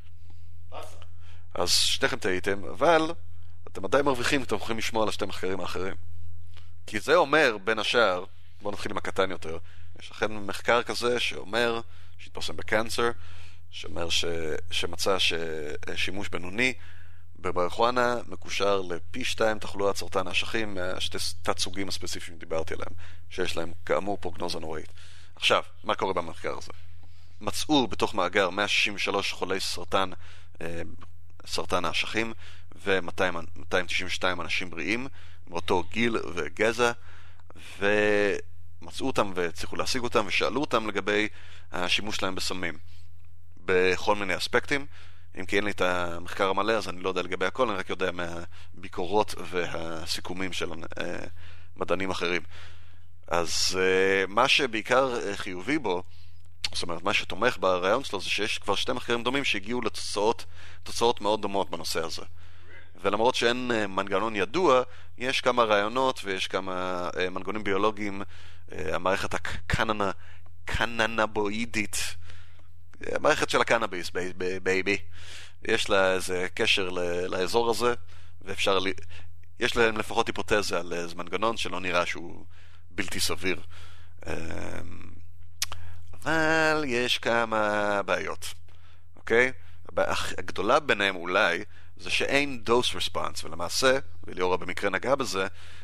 אז שניכם טעיתם, אבל אתם עדיין מרוויחים, אתם יכולים לשמוע על השתי מחקרים האחרים. כי זה אומר, בין השאר, בואו נתחיל עם הקטן יותר, יש לכם מחקר כזה שאומר, שהתפרסם בקאנסר, שאומר ש... שמצא ששימוש בינוני במריחואנה מקושר לפי שתיים תחלואת סרטן האשכים מהשתי תת סוגים הספציפיים שדיברתי עליהם, שיש להם כאמור פרוגנוזה נוראית. עכשיו, מה קורה במחקר הזה? מצאו בתוך מאגר מאה שישים ושלוש חולי סרטן, אה, סרטן האשכים, ו-מאתיים תשעים ושתיים אנשים בריאים, מאותו גיל וגזע, ומצאו אותם והצליחו להשיג אותם, ושאלו אותם לגבי השימוש שלהם בסמים, בכל מיני אספקטים. אם כי אין לי את המחקר המלא, אז אני לא יודע לגבי הכל, אני רק יודע מהביקורות והסיכומים של מדענים אחרים. אז מה שבעיקר חיובי בו, זאת אומרת, מה שתומך ברעיון שלו, זה שיש כבר שתי מחקרים דומים שהגיעו לתוצאות תוצאות מאוד דומות בנושא הזה. ולמרות שאין מנגנון ידוע, יש כמה רעיונות ויש כמה מנגנונים ביולוגיים, המערכת הקננה, קננבואידית, המערכת של הקנאביס, בייבי. יש לה איזה קשר לאזור הזה, ואפשר, יש להם לפחות היפותזה על איזה מנגנון שלא נראה שהוא בלתי סביר. אבל יש כמה בעיות, אוקיי? הגדולה ביניהם אולי, זה שאין דוס רספונס, ולמעשה, וליאורה במקרה נגע בזה,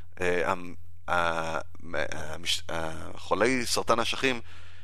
החולי סרטן האשכים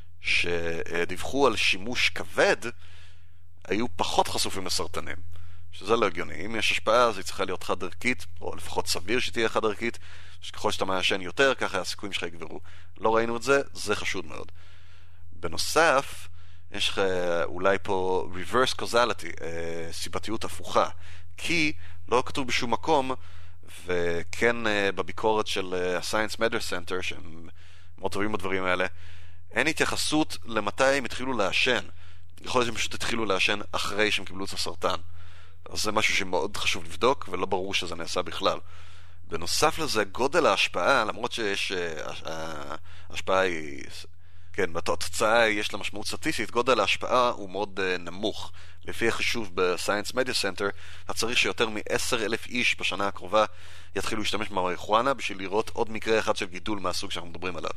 שדיווחו על שימוש כבד היו פחות חשופים לסרטנים, שזה לא הגיוני. אם יש השפעה אז היא צריכה להיות חד ערכית, או לפחות סביר שתהיה חד ערכית, שככל שאתה מעשן יותר ככה הסיכויים שלך יגברו. לא ראינו את זה, זה חשוד מאוד. בנוסף יש לך אולי פה reverse causality, סיבתיות הפוכה, כי לא כתוב בשום מקום, וכן בביקורת של ה-Science Matter Center שהם מאוד טובים בדברים האלה, אין התייחסות למתי הם התחילו לעשן. יכול להיות שהם פשוט התחילו לעשן אחרי שהם קיבלו את הסרטן. אז זה משהו שמאוד חשוב לבדוק, ולא ברור שזה נעשה בכלל. בנוסף לזה, גודל ההשפעה, למרות שיש ההשפעה היא, כן, בתוצאה יש לה משמעות סטטיסטית, גודל ההשפעה הוא מאוד נמוך. לפי החישוב ב-Science Media Center, אתה צריך שיותר מ-עשרת אלפים איש בשנה הקרובה יתחילו להשתמש במריחואנה בשביל לראות עוד מקרה אחד של גידול מהסוג שאנחנו מדברים עליו.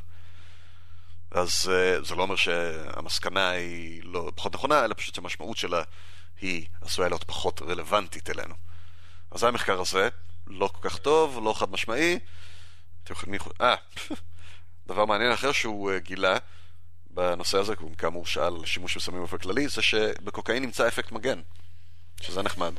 אז זה לא אומר שהמסקנה היא לא פחות נכונה, אלא פשוט שהמשמעות שלה היא עשויה להיות פחות רלוונטית אלינו. אז המחקר הזה לא כל כך טוב, לא חד משמעי. אה, דבר מעניין אחר שהוא גילה בנושא הזה, כאמור שאל שימוש בסמים באופן כללי, זה שבקוקאין נמצא אפקט מגן, שזה נחמד.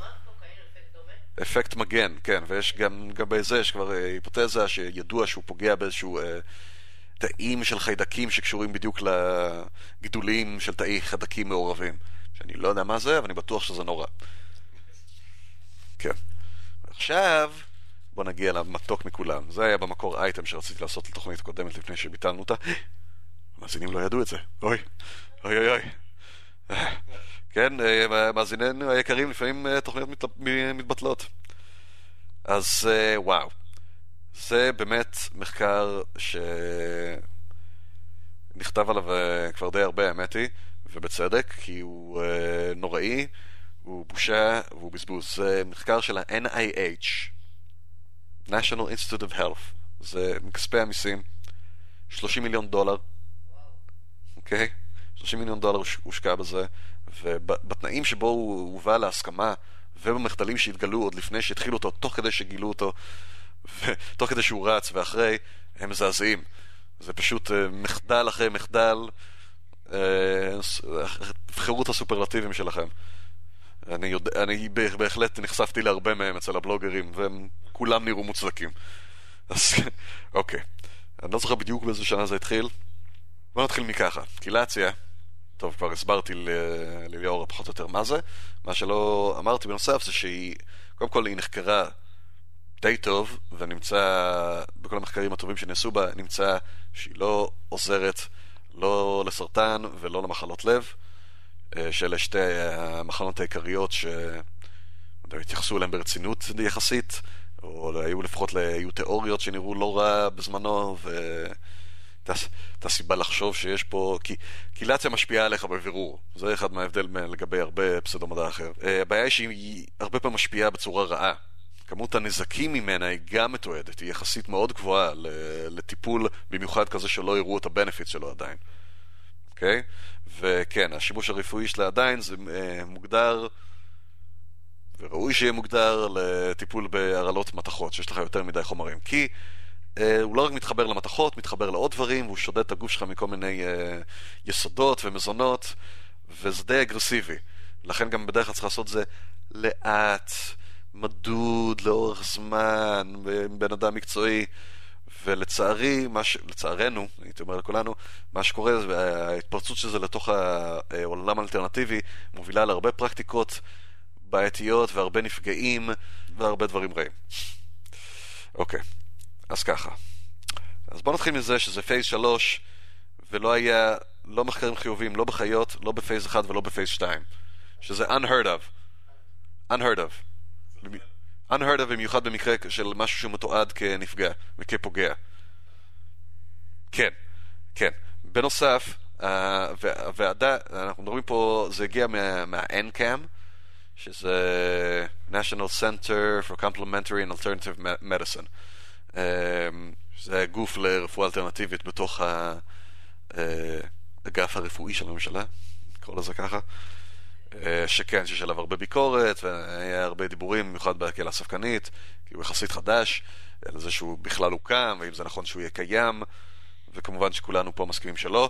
אפקט מגן, כן, ויש גם לגבי זה, יש כבר היפותזה שידוע שהוא פוגע באיזשהו תאים של חיידקים שקשורים בדיוק לגידולים של תאי חיידקים מעורבים, שאני לא יודע מה זה, אבל אני בטוח שזה נורא. כן. עכשיו בוא נגיע למתוק מכולם. זה היה במקור אייטם שרציתי לעשות לתוכנית הקודמת לפני שביטלנו אותה. המאזינים לא ידעו את זה. אוי, אוי אוי אוי. כן, מאזיננו היקרים, לפעמים תוכניות מתבטלות. אז וואו, זה באמת מחקר שנכתב עליו כבר די הרבה, האמת היא, ובצדק, כי הוא נוראי, הוא בושה והוא בזבוז. זה מחקר של ה-אן איי אייץ' National Institute of Health. זה מכספי המיסים, שלושים מיליון דולר. אוקיי? שלושים מיליון דולר הושקע בזה, ובתנאים שבו הוא הובא להסכמה, ובמחדלים שהתגלו עוד לפני שהתחילו אותו, תוך כדי שגילו אותו, ותוך כדי שהוא רץ ואחרי, הם מזעזעים. זה פשוט מחדל אחרי מחדל, תבחרו את הסופרלטיבים שלכם. אני, יודע, אני בהחלט נחשפתי להרבה מהם אצל הבלוגרים, והם כולם נראו מוצדקים. אז אוקיי, אני לא זוכר בדיוק באיזה שנה זה התחיל. בוא נתחיל מככה. קילציה, טוב, כבר הסברתי לליאור פחות או יותר מה זה. מה שלא אמרתי בנוסף זה שהיא, קודם כל היא נחקרה די טוב, ונמצא, בכל המחקרים הטובים שנעשו בה, נמצא שהיא לא עוזרת לא לסרטן ולא למחלות לב, שאלה שתי המחלות העיקריות שהתייחסו אליהן ברצינות יחסית, או היו לפחות היו תיאוריות שנראו לא רע בזמנו, והייתה סיבה לחשוב שיש פה, כי קילציה משפיעה עליך בבירור, זה אחד מההבדל לגבי הרבה פסדומדע אחר. הבעיה היא שהיא הרבה פעמים משפיעה בצורה רעה, כמות הנזקים ממנה היא גם מתועדת, היא יחסית מאוד גבוהה לטיפול, במיוחד כזה שלא יראו את הבנפיט שלו עדיין. אוקיי? וכן, השימוש הרפואי שלה עדיין זה מוגדר, וראוי שיהיה מוגדר לטיפול בהרעלות מתכות, שיש לך יותר מדי חומרים. כי אה, הוא לא רק מתחבר למתכות, מתחבר לעוד דברים, והוא שודד את הגוף שלך מכל מיני אה, יסודות ומזונות, וזה די אגרסיבי. לכן גם בדרך כלל צריך לעשות זה לאט, מדוד, לאורך זמן, בן אדם מקצועי, ולצערי, ש... לצערנו, הייתי אומר לכולנו, מה שקורה, ההתפרצות של זה לתוך העולם האלטרנטיבי מובילה להרבה פרקטיקות בעייתיות והרבה נפגעים והרבה דברים רעים. אוקיי, אז ככה. אז בוא נתחיל מזה שזה פייס שלוש, ולא היה, לא מחקרים חיוביים, לא בחיות, לא בפייס אחד ולא בפייס שתיים. שזה unheard of. unheard of. unheard of במיוחד במקרה של משהו שמתועד כנפגע וכפוגע. כן, כן. בנוסף, הוועדה, אנחנו מדברים פה, זה הגיע מה-אן קאם, שזה National Center for Complementary and Alternative Medicine. זה גוף לרפואה אלטרנטיבית בתוך האגף הרפואי של הממשלה, נקרא לזה ככה. שכן, שיש עליו הרבה ביקורת, והיה הרבה דיבורים, במיוחד בקהילה הספקנית, כי הוא יחסית חדש, על זה שהוא בכלל הוקם, ואם זה נכון שהוא יהיה קיים, וכמובן שכולנו פה מסכימים שלא.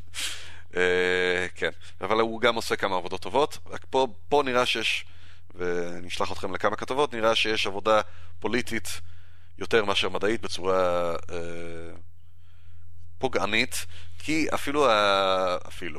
כן, אבל הוא גם עושה כמה עבודות טובות, רק פה, פה נראה שיש, ואני אשלח אתכם לכמה כתבות, נראה שיש עבודה פוליטית יותר מאשר מדעית, בצורה אה, פוגענית, כי אפילו, ה... אפילו,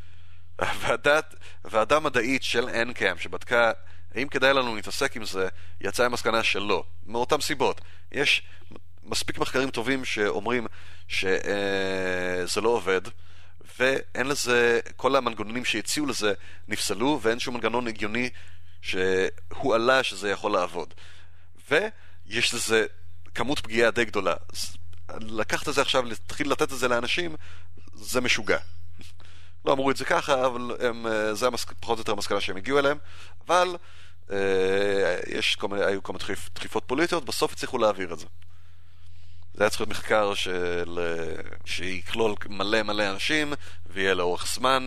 הוועדה מדעית של אן קאם שבדקה האם כדאי לנו להתעסק עם זה, יצאה עם מסקנה שלא, מאותם סיבות. יש מספיק מחקרים טובים שאומרים שזה לא עובד, ואין לזה, כל המנגנונים שהציעו לזה נפסלו, ואין שום מנגנון הגיוני שהוא עלה שזה יכול לעבוד. ויש לזה כמות פגיעה די גדולה. לקחת את זה עכשיו, להתחיל לתת את זה לאנשים, זה משוגע. לא אמרו את זה ככה, אבל הם, זה המסק... פחות או יותר המסקנה שהם הגיעו אליהם, אבל אה, יש כל מיני, היו כמה דחיפ, דחיפות פוליטיות, בסוף הצליחו להעביר את זה. זה היה צריך להיות מחקר של, שיקלול מלא מלא אנשים, ויהיה לאורך זמן,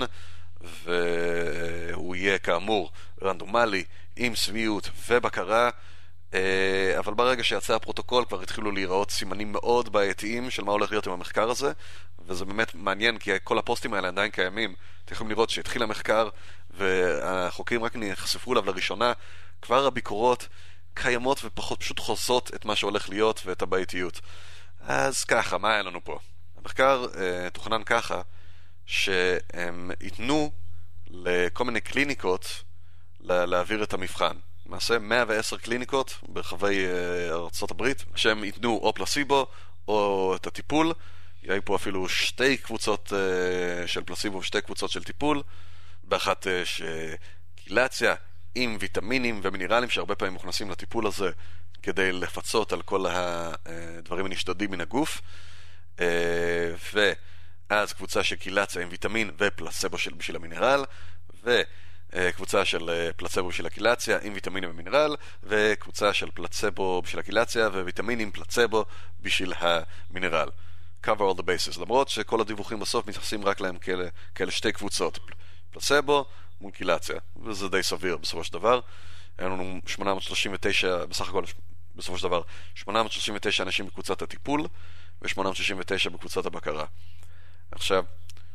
והוא יהיה כאמור רנדומלי, עם סביעות ובקרה, אה, אבל ברגע שיצא הפרוטוקול כבר התחילו להיראות סימנים מאוד בעייתיים של מה הולך להיות עם המחקר הזה, וזה באמת מעניין כי כל הפוסטים האלה עדיין קיימים. אתם יכולים לראות שהתחיל המחקר והחוקרים רק נחשפו אליו לראשונה, כבר הביקורות קיימות ופחות פשוט חוסות את מה שהולך להיות ואת הבעייתיות. אז ככה, מה היה לנו פה? המחקר אה, תוכנן ככה שהם ייתנו לכל מיני קליניקות לה, להעביר את המבחן. למעשה מאה ועשר קליניקות ברחבי אה, ארצות הברית, שהם ייתנו או פלסיבו או את הטיפול. היו פה אפילו שתי קבוצות uh, של פלסיבו ושתי קבוצות של טיפול, באחת uh, שקילציה עם ויטמינים ומינרלים שהרבה פעמים מוכנסים לטיפול הזה כדי לפצות על כל הדברים הנשדדים מן הגוף, uh, ואז קבוצה של קילציה עם ויטמין ופלסבו של בשביל המינרל, ו קבוצה של פלצבו בשביל הקילציה עם ויטמינים ומינרל, וקבוצה של פלצבו בשביל הקילציה וויטמינים פלצבו בשביל המינרל. cover all the bases, למרות שכל הדיווחים בסוף מתייחסים רק להם כאלה, כאלה שתי קבוצות, פלצבו מול קילציה, וזה די סביר בסופו של דבר. היה לנו שמונה מאות שלושים ותשע, בסך הכל בסופו של דבר שמונה מאות שלושים ותשע אנשים בקבוצת הטיפול ו-שמונה מאות שישים ותשע בקבוצת הבקרה. עכשיו,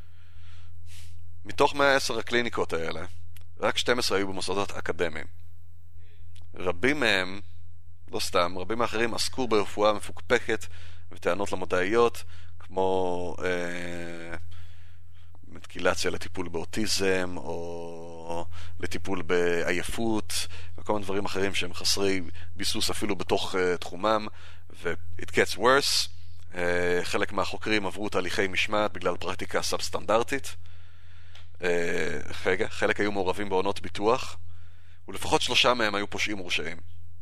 מתוך מאה ועשר הקליניקות האלה, רק שתים עשרה היו במוסדות אקדמיים. רבים מהם, לא סתם, רבים האחרים עסקו ברפואה מפוקפקת וטענות למדעיות, כמו אה, מטקילציה לטיפול באוטיזם, או לטיפול בעייפות, וכל מיני דברים אחרים שהם חסרי ביסוס אפילו בתוך uh, תחומם, ו-it gets worse. Uh, חלק מהחוקרים עברו תהליכי משמעת בגלל פרקטיקה סאב-סטנדרטית. Uh, חלק, חלק היו מעורבים בעונות ביטוח, ולפחות שלושה מהם היו פושעים מורשעים.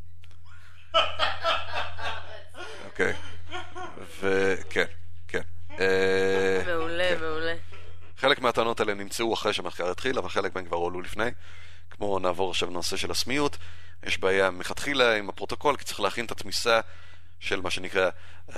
אוקיי. וכן, כן. מעולה, מעולה. חלק מהטענות האלה נמצאו אחרי שהמחקר התחיל, אבל חלק מהם כבר עולו לפני. כמו נעבור עכשיו לנושא של הסמיות, יש בעיה מלכתחילה עם הפרוטוקול, כי צריך להכין את התמיסה של מה שנקרא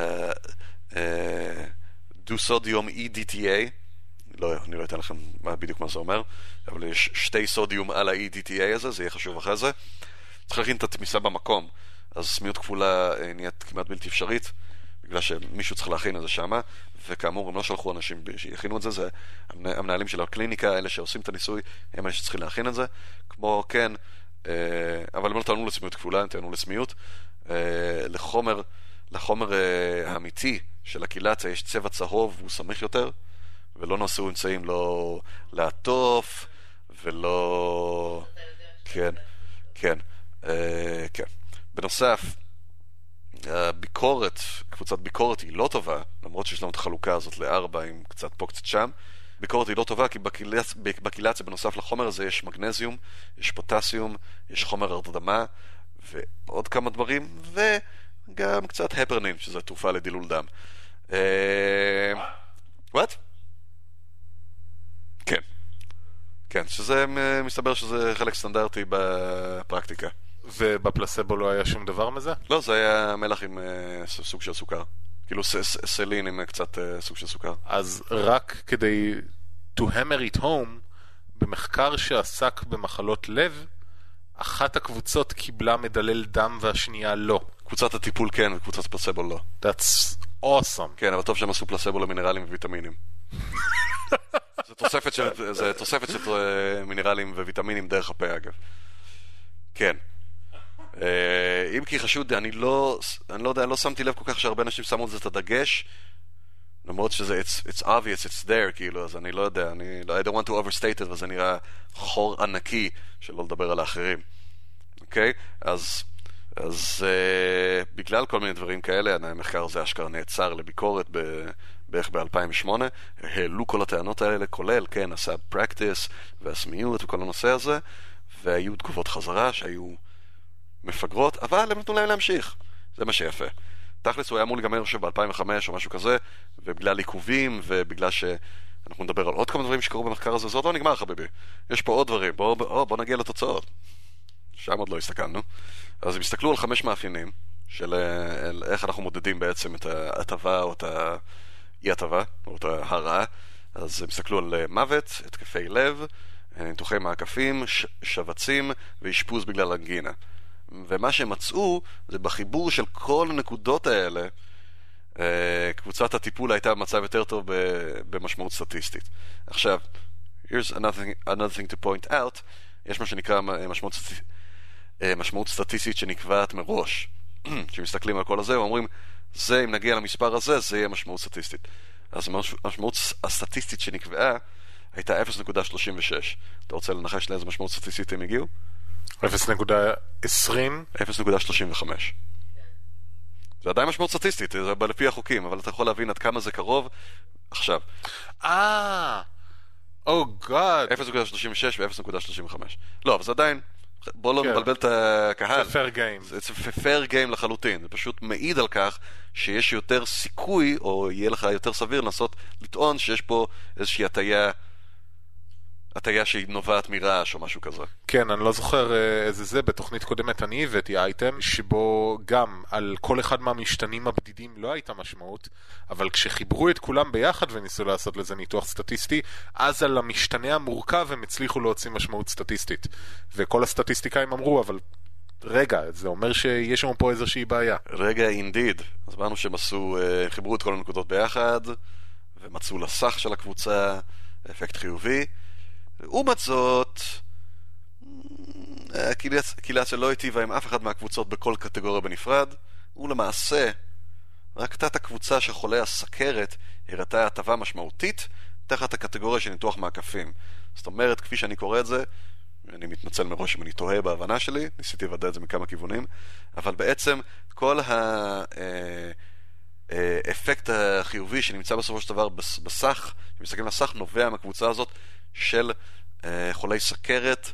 דו-סודיום אי די טי איי. לא, אני לא אתן לכם מה, בדיוק מה זה אומר, אבל יש שתי סודיום על ה-אי די טי איי הזה, זה יהיה חשוב אחרי זה. צריך להכין את התמיסה במקום, אז סמיות כפולה נהיית כמעט בלתי אפשרית, בגלל שמישהו צריך להכין את זה שמה, וכאמור הם לא שלחו אנשים שיכינו את זה, זה המנהלים של הקליניקה, אלה שעושים את הניסוי, הם אלה שצריכים להכין את זה, כמו כן, אבל הם לא טענו לסמיות כפולה, הם טענו לסמיות. לחומר, לחומר האמיתי של הקילציה יש צבע צהוב, הוא סמיך יותר, ולא נעשו אמצעים לא לעטוף, ולא... כן, כן, כן. בנוסף, הביקורת, קבוצת ביקורת היא לא טובה, למרות שיש לנו את החלוקה הזאת לארבע עם קצת פה קצת שם. ביקורת היא לא טובה כי בקילציה, בקילציה בנוסף לחומר הזה יש מגנזיום, יש פוטסיום, יש חומר הרדמה ועוד כמה דברים, וגם קצת הפרנין, שזו תרופה לדילול דם. what? כן. כן, שזה מסתבר שזה חלק סטנדרטי בפרקטיקה. ובפלסבו לא היה שום דבר מזה? לא, זה היה מלח עם uh, סוג של סוכר. כאילו ס- ס- סלין עם קצת uh, סוג של סוכר. אז רק כדי to hammer it home, במחקר שעסק במחלות לב, אחת הקבוצות קיבלה מדלל דם והשנייה לא. קבוצת הטיפול כן, וקבוצת פלסבו לא. That's awesome. כן, אבל טוב שהם עשו פלסבו למינרלים וויטמינים. זה תוספת של, זה תוספת של uh, מינרלים וויטמינים דרך הפה אגב. כן. אם כי חשוד, אני לא, אני לא יודע, אני לא שמתי לב כל כך שהרבה אנשים שמו את זה את הדגש, למרות שזה, it's, it's obvious, it's there, כאילו, אז אני לא יודע, אני, I don't want to overstate it, וזה נראה חור ענקי, שלא לדבר על האחרים. אוקיי? אז, אז uh, בגלל כל מיני דברים כאלה, המחקר הזה אשכרה נעצר לביקורת ב, בערך ב-אלפיים ושמונה, העלו כל הטענות האלה, כולל, כן, עשה practice והסמיות וכל הנושא הזה, והיו תגובות חזרה שהיו מפגרות, אבל הם נתנו להם להמשיך. זה מה שיפה. תכלס הוא היה אמור להיגמר ב-אלפיים וחמש או משהו כזה, ובגלל עיכובים, ובגלל שאנחנו נדבר על עוד כמה דברים שקרו במחקר הזה, זה עוד לא נגמר חביבי. יש פה עוד דברים, בוא, בוא, בוא נגיע לתוצאות. שם עוד לא הסתכלנו. אז הם הסתכלו על חמש מאפיינים, של איך אנחנו מודדים בעצם את ההטבה או את האי-הטבה, או את ההרעה. אז הם הסתכלו על מוות, התקפי לב, ניתוחי מעקפים, ש- שבצים ואשפוז בגלל אנגינה. ומה שהם מצאו זה בחיבור של כל הנקודות האלה, קבוצת הטיפול הייתה במצב יותר טוב במשמעות סטטיסטית. עכשיו, here's another, another thing to point out, יש מה שנקרא משמעות, משמעות סטטיסטית שנקבעת מראש. כשמסתכלים על כל הזה ואומרים, זה אם נגיע למספר הזה, זה יהיה משמעות סטטיסטית. אז המשמעות הסטטיסטית שנקבעה הייתה אפס נקודה שלושים ושש. אתה רוצה לנחש לאיזה משמעות סטטיסטית הם הגיעו? אפס נקודה עשרים? אפס נקודה שלושים וחמש. זה עדיין משמעות סטטיסטית, זה לפי החוקים, אבל אתה יכול להבין עד כמה זה קרוב. עכשיו. אה, או גאד. אפס נקודה שלושים ושש ו-אפס נקודה שלושים וחמש. לא, אבל זה עדיין, בוא לא נבלבל את הקהל. זה fair game. זה fair game לחלוטין. זה פשוט מעיד על כך שיש יותר סיכוי, או יהיה לך יותר סביר לנסות לטעון שיש פה איזושהי הטיה הטיה שהיא נובעת מרעש או משהו כזה. כן, אני לא זוכר איזה זה, בתוכנית קודמת אני הבאתי אייטם, שבו גם על כל אחד מהמשתנים הבדידים לא הייתה משמעות, אבל כשחיברו את כולם ביחד וניסו לעשות לזה ניתוח סטטיסטי, אז על המשתנה המורכב הם הצליחו להוציא משמעות סטטיסטית. וכל הסטטיסטיקאים אמרו, אבל רגע, זה אומר שיש לנו פה איזושהי בעיה. רגע, אינדיד. אז אמרנו שהם עשו, חיברו את כל הנקודות ביחד, ומצאו לסך של הקבוצה, אפקט חיובי. לעומת זאת, הקהילציה לא היטיבה עם אף אחד מהקבוצות בכל קטגוריה בנפרד, ולמעשה, רק תת הקבוצה של חולי הסכרת הראתה הטבה משמעותית תחת הקטגוריה של ניתוח מעקפים. זאת אומרת, כפי שאני קורא את זה, אני מתנצל מראש אם אני טועה בהבנה שלי, ניסיתי לוודא את זה מכמה כיוונים, אבל בעצם כל האפקט החיובי שנמצא בסופו של דבר בסך, שמסתכלים לסך, נובע מהקבוצה הזאת של חולי סכרת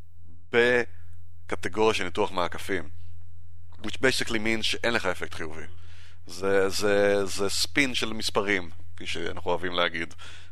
בקטגוריה של ניתוח מעקפים, which basically means שאין לך אפקט חיובי. זה, זה, זה ספין של מספרים, כפי שאנחנו אוהבים להגיד.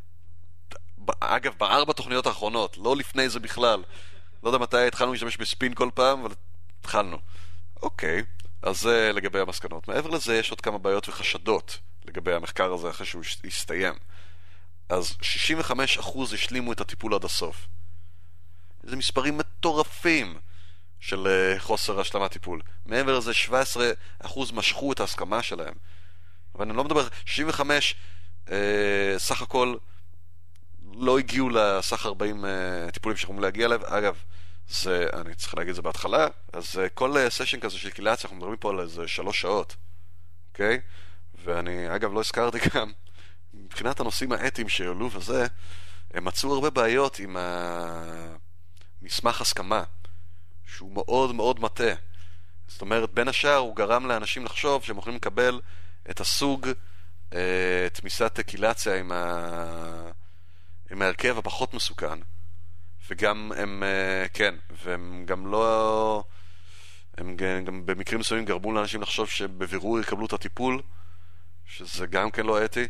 אגב, בארבע תוכניות האחרונות, לא לפני זה בכלל. לא יודע מתי התחלנו להשתמש בספין כל פעם, אבל התחלנו. אוקיי, אז זה לגבי המסקנות. מעבר לזה יש עוד כמה בעיות וחשדות לגבי המחקר הזה אחרי שהוא יסתיים. אז שישים וחמישה אחוז השלימו את הטיפול עד הסוף. זה מספרים מטורפים של חוסר השלמת טיפול. מעבר לזה שבעה עשר אחוז משכו את ההסכמה שלהם. אבל אני לא מדבר, שישים וחמש אה, סך הכל לא הגיעו לסך ארבעים uh, טיפולים שיכולים להגיע אליו. אגב, זה, אני צריך להגיד את זה בהתחלה, אז uh, כל uh, סשן כזה של קהילציה, אנחנו מדברים פה על איזה שלוש שעות, אוקיי? ואני, אגב, לא הזכרתי גם, מבחינת הנושאים האתיים שעלו וזה, הם מצאו הרבה בעיות עם המסמך הסכמה, שהוא מאוד מאוד מטה. זאת אומרת, בין השאר הוא גרם לאנשים לחשוב שהם יכולים לקבל את הסוג, uh, תמיסת קהילציה עם ה... עם ההרכב הפחות מסוכן, וגם הם, כן, והם גם לא, הם גם במקרים מסוימים גרמו לאנשים לחשוב שבבירור יקבלו את הטיפול, שזה גם כן לא אתי.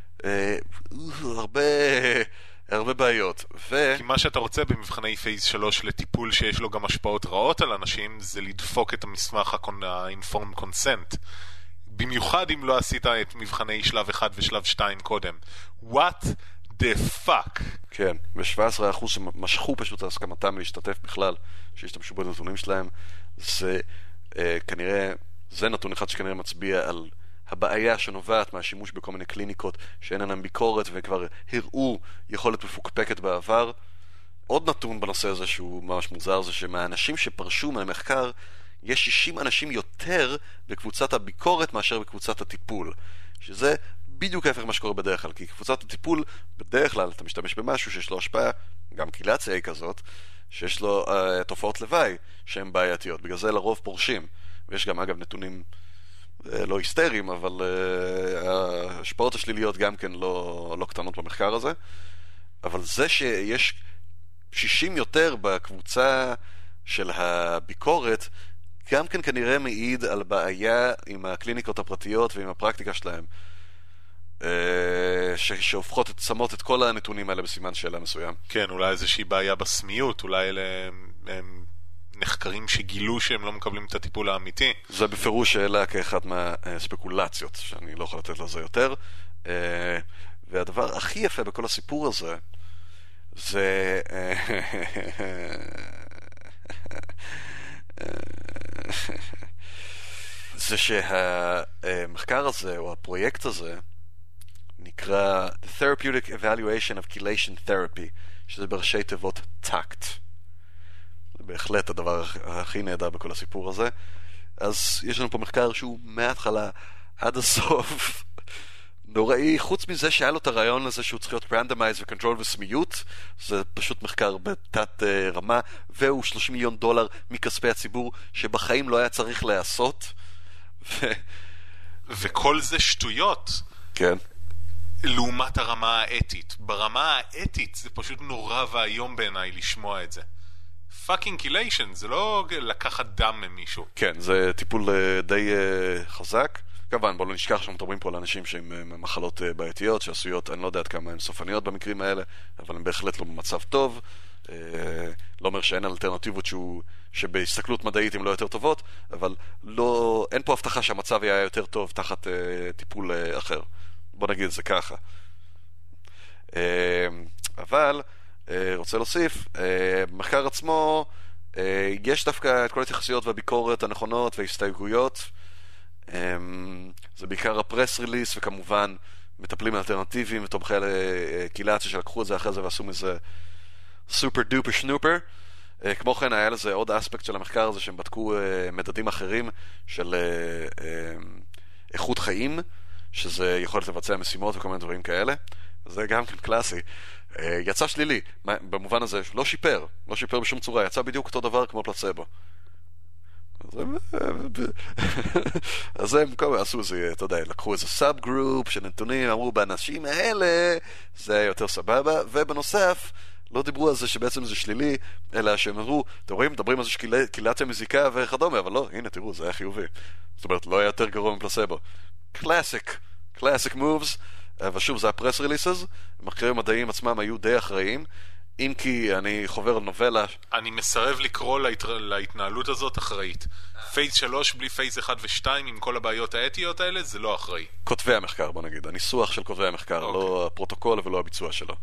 הרבה, הרבה בעיות. ו... כי מה שאתה רוצה במבחני פייס שלוש לטיפול שיש לו גם השפעות רעות על אנשים, זה לדפוק את המסמך ה-informed consent. במיוחד אם לא עשית את מבחני שלב אחד ושלב שתיים קודם. What the fuck? כן, ו-שבעה עשר אחוז שמשכו פשוט הסכמתם להשתתף בכלל, שהשתמשו בנתונים שלהם, זה אה, כנראה, זה נתון אחד שכנראה מצביע על הבעיה שנובעת מהשימוש בכל מיני קליניקות שאין עליהם ביקורת וכבר הראו יכולת מפוקפקת בעבר. עוד נתון בנושא הזה שהוא ממש מוזר, זה שמהאנשים שפרשו מהמחקר, יש שישים אנשים יותר בקבוצת הביקורת מאשר בקבוצת הטיפול, שזה בדיוק ההפך מה שקורה בדרך כלל, כי קבוצת הטיפול, בדרך כלל אתה משתמש במשהו שיש לו השפעה, גם קהילציה היא כזאת, שיש לו uh, תופעות לוואי שהן בעייתיות, בגלל זה לרוב פורשים, ויש גם אגב נתונים uh, לא היסטריים, אבל uh, ההשפעות השליליות גם כן לא, לא קטנות במחקר הזה, אבל זה שיש שישים יותר בקבוצה של הביקורת, גם כן כנראה מעיד על בעיה עם הקליניקות הפרטיות ועם הפרקטיקה שלהם, שהופכות את, שמות את כל הנתונים האלה בסימן שאלה מסוים. כן, אולי איזושהי בעיה בסמיות, אולי אלה הם נחקרים שגילו שהם לא מקבלים את הטיפול האמיתי. זה בפירוש שאלה כאחת מהספקולציות, שאני לא יכול לתת לזה יותר. והדבר הכי יפה בכל הסיפור הזה, זה... זה שהמחקר הזה, או הפרויקט הזה, נקרא The Therapeutic Evaluation of Chelation Therapy, שזה בראשי תיבות טאקט. זה בהחלט הדבר הכי נהדר בכל הסיפור הזה. אז יש לנו פה מחקר שהוא מההתחלה עד הסוף נוראי, חוץ מזה שהיה לו את הרעיון הזה שהוא צריך להיות randomized ו-control וסמיות, זה פשוט מחקר בתת uh, רמה, והוא שלושים מיליון דולר מכספי הציבור שבחיים לא היה צריך לעשות. ו... וכל זה שטויות. כן. לעומת הרמה האתית. ברמה האתית זה פשוט נורא והיום בעיניי לשמוע את זה. פאקינג קיליישן, זה לא לקחת דם ממישהו. כן, זה טיפול uh, די uh, חזק. כמובן, בואו לא נשכח שאנחנו מדברים פה על אנשים שהם מחלות בעייתיות, שעשויות, אני לא יודעת כמה הן סופניות במקרים האלה, אבל הן בהחלט לא במצב טוב. לא אומר שאין אלטרנטיבות שהוא, שבהסתכלות מדעית הן לא יותר טובות, אבל לא, אין פה הבטחה שהמצב יהיה יותר טוב תחת טיפול אחר. בוא נגיד את זה ככה. אבל רוצה להוסיף, במחקר עצמו יש דווקא את כל ההתייחסויות והביקורת הנכונות וההסתייגויות. זה בעיקר הפרס ריליס, וכמובן מטפלים אלטרנטיביים ותומכי קהילציה שלקחו את זה אחרי זה ועשו מזה סופר דופר שנופר. כמו כן היה לזה עוד אספקט של המחקר הזה שהם בדקו מדדים אחרים של איכות חיים, שזה יכולת לבצע משימות וכל מיני דברים כאלה. זה גם כן קלאסי. יצא שלילי, במובן הזה לא שיפר, לא שיפר בשום צורה, יצא בדיוק אותו דבר כמו פלצבו. אז הם עשו זה, אתה יודע, לקחו איזה סאב גרופ של נתונים, אמרו באנשים האלה זה היה יותר סבבה, ובנוסף לא דיברו על זה שבעצם זה שלילי, אלא שהם אמרו, אתם רואים, מדברים על זה שקילציה מזיקה וכדומה, אבל לא, הנה תראו, זה היה חיובי. זאת אומרת, לא היה יותר גרוע מפלצבו. קלאסיק, קלאסיק מובס. ושוב, זה הפרס ריליסס, מחקרים מדעיים עצמם היו די אחראיים, אם כי אני חובר על נובלה. אני מסרב לקרוא להת... להתנהלות הזאת אחראית. פייס שלוש בלי פייס אחד ושתיים עם כל הבעיות האתיות האלה, זה לא אחראי. כותבי המחקר, בוא נגיד, הניסוח של כותבי המחקר, okay. לא הפרוטוקול ולא הביצוע שלו.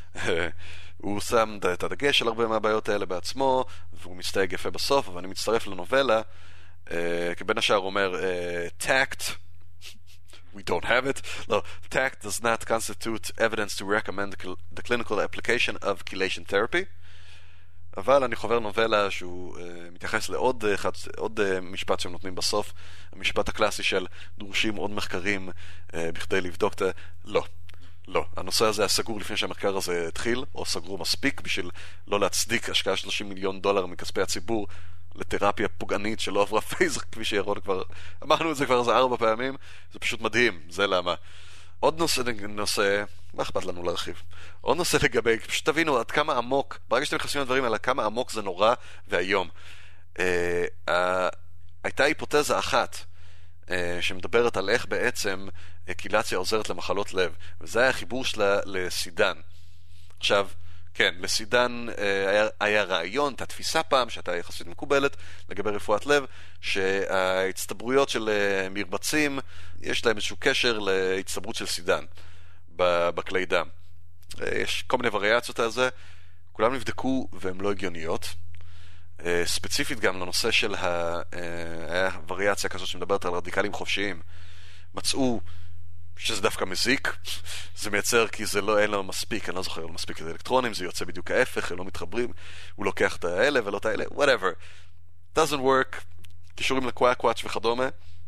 הוא שם את הדגש על הרבה מהבעיות האלה בעצמו, והוא מסתייג יפה בסוף, אבל אני מצטרף לנובלה, כי בין השאר הוא אומר, tact, we don't have it. No, tact does not constitute evidence to recommend the clinical application of chelation therapy. אבל אני חובר נובלה שהוא uh, מתייחס לעוד uh, חד, עוד uh, משפט שהם נותנים בסוף, המשפט הקלאסי של דורשים עוד מחקרים uh, בכדי לבדוק את... לא, לא. הנושא הזה היה סגור לפני שהמחקר הזה התחיל, או סגרו מספיק בשביל לא להצדיק השקעה שלושים מיליון דולר מכספי הציבור לתרפיה פוגענית שלא עברה פייזר, כפי שירון כבר, אמרנו את זה כבר איזה ארבע פעמים, זה פשוט מדהים, זה למה. עוד נושא, נושא, מה אכפת לנו להרחיב? עוד נושא לגבי, פשוט תבינו עד כמה עמוק, ברגע שאתם נכנסים לדברים האלה, כמה עמוק זה נורא והיום. אה, אה, הייתה היפותזה אחת, אה, שמדברת על איך בעצם קהילציה עוזרת למחלות לב, וזה היה החיבור שלה לסידן. עכשיו, כן, לסידן היה, היה רעיון, את התפיסה פעם, שהייתה יחסית מקובלת לגבי רפואת לב, שההצטברויות של מרבצים, יש להם איזשהו קשר להצטברות של סידן בכלי דם. יש כל מיני וריאציות על זה, כולם נבדקו והן לא הגיוניות. ספציפית גם לנושא של הווריאציה כזאת שמדברת על רדיקלים חופשיים, מצאו שזה דווקא מזיק, זה מייצר כי זה לא, אין לו מספיק, אני לא זוכר, לא מספיק את האלקטרונים, זה יוצא בדיוק ההפך, הם לא מתחברים, הוא לוקח את האלה ולא את האלה, whatever, doesn't work, קישורים לקוואקוואץ' וכדומה,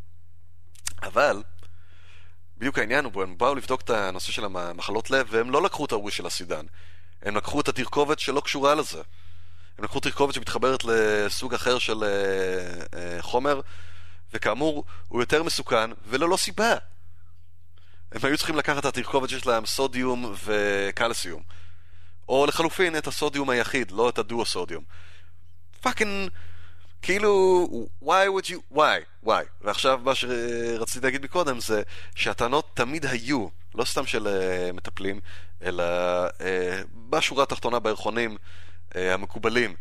אבל, בדיוק העניין הוא, הם באו לבדוק את הנושא של המחלות לב, והם לא לקחו את הוויש של הסידן, הם לקחו את התרכובת שלא קשורה לזה, הם לקחו תרכובת שמתחברת לסוג אחר של uh, uh, חומר, וכאמור, הוא יותר מסוכן, ולא לא סיבה. הם היו צריכים לקחת את התרכובת שיש להם סודיום וקלסיום, או לחלופין את הסודיום היחיד, לא את הדואו-סודיום. פאקינג, כאילו, why would you, why, why? ועכשיו מה שרציתי להגיד מקודם זה שהטענות תמיד היו, לא סתם של uh, מטפלים, אלא uh, בשורה התחתונה בערכונים uh, המקובלים,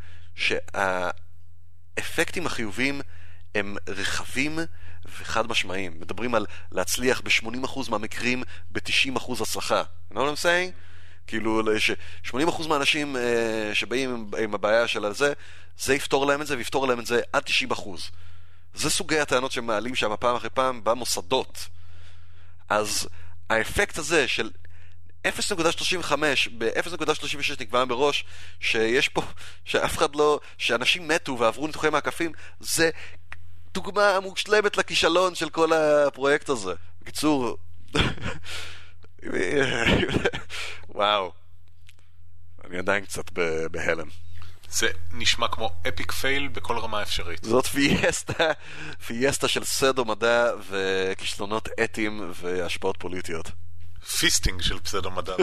שהאפקטים החיוביים הם רחבים וחד משמעיים. מדברים על להצליח ב-שמונים אחוז מהמקרים ב-תשעים אחוז הצלחה. You know what I'm saying? כאילו, ש-שמונים אחוז מהאנשים uh, שבאים עם, עם הבעיה של זה, זה יפתור להם את זה, ויפתור להם את זה עד תשעים אחוז. זה סוגי הטענות שמעלים שם פעם אחרי פעם במוסדות. אז האפקט הזה של אפס נקודה שלושים וחמש ב-אפס נקודה שלושים ושש נקבע בראש שיש פה, שאף אחד לא, שאנשים מתו ועברו ניתוחי מעקפים, זה דוגמה מושלמת לכישלון של כל הפרויקט הזה. בקיצור, וואו, אני עדיין קצת בהלם. זה נשמע כמו אפיק פייל בכל רמה אפשרית. זאת פייסטה, פייסטה של סדו מדע וכישלונות אתיים והשפעות פוליטיות. פיסטינג של פסדו מדע.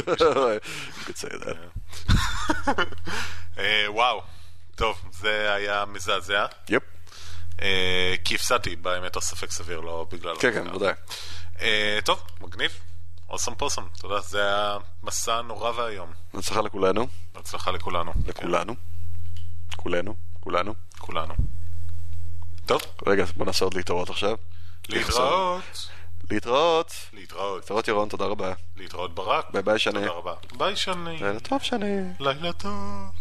uh, וואו, טוב, זה היה מזעזע. יפ. Uh, כי הפסדתי באמת הספק סביר, לא בגלל... כן, כן, ודאי. טוב, מגניב. אוסם פוסם, תודה, זה היה מסע נורא והיום. הצלחה לכולנו. הצלחה לכולנו. לכולנו. כולנו. כולנו. כולנו. טוב. רגע, בוא נעשה עוד להתראות עכשיו. להתראות. להתראות. להתראות. להתראות ירון, תודה רבה. להתראות ברק. ביי ביי שני. תודה רבה. ביי שני. לילה טוב שני. לילה טוב.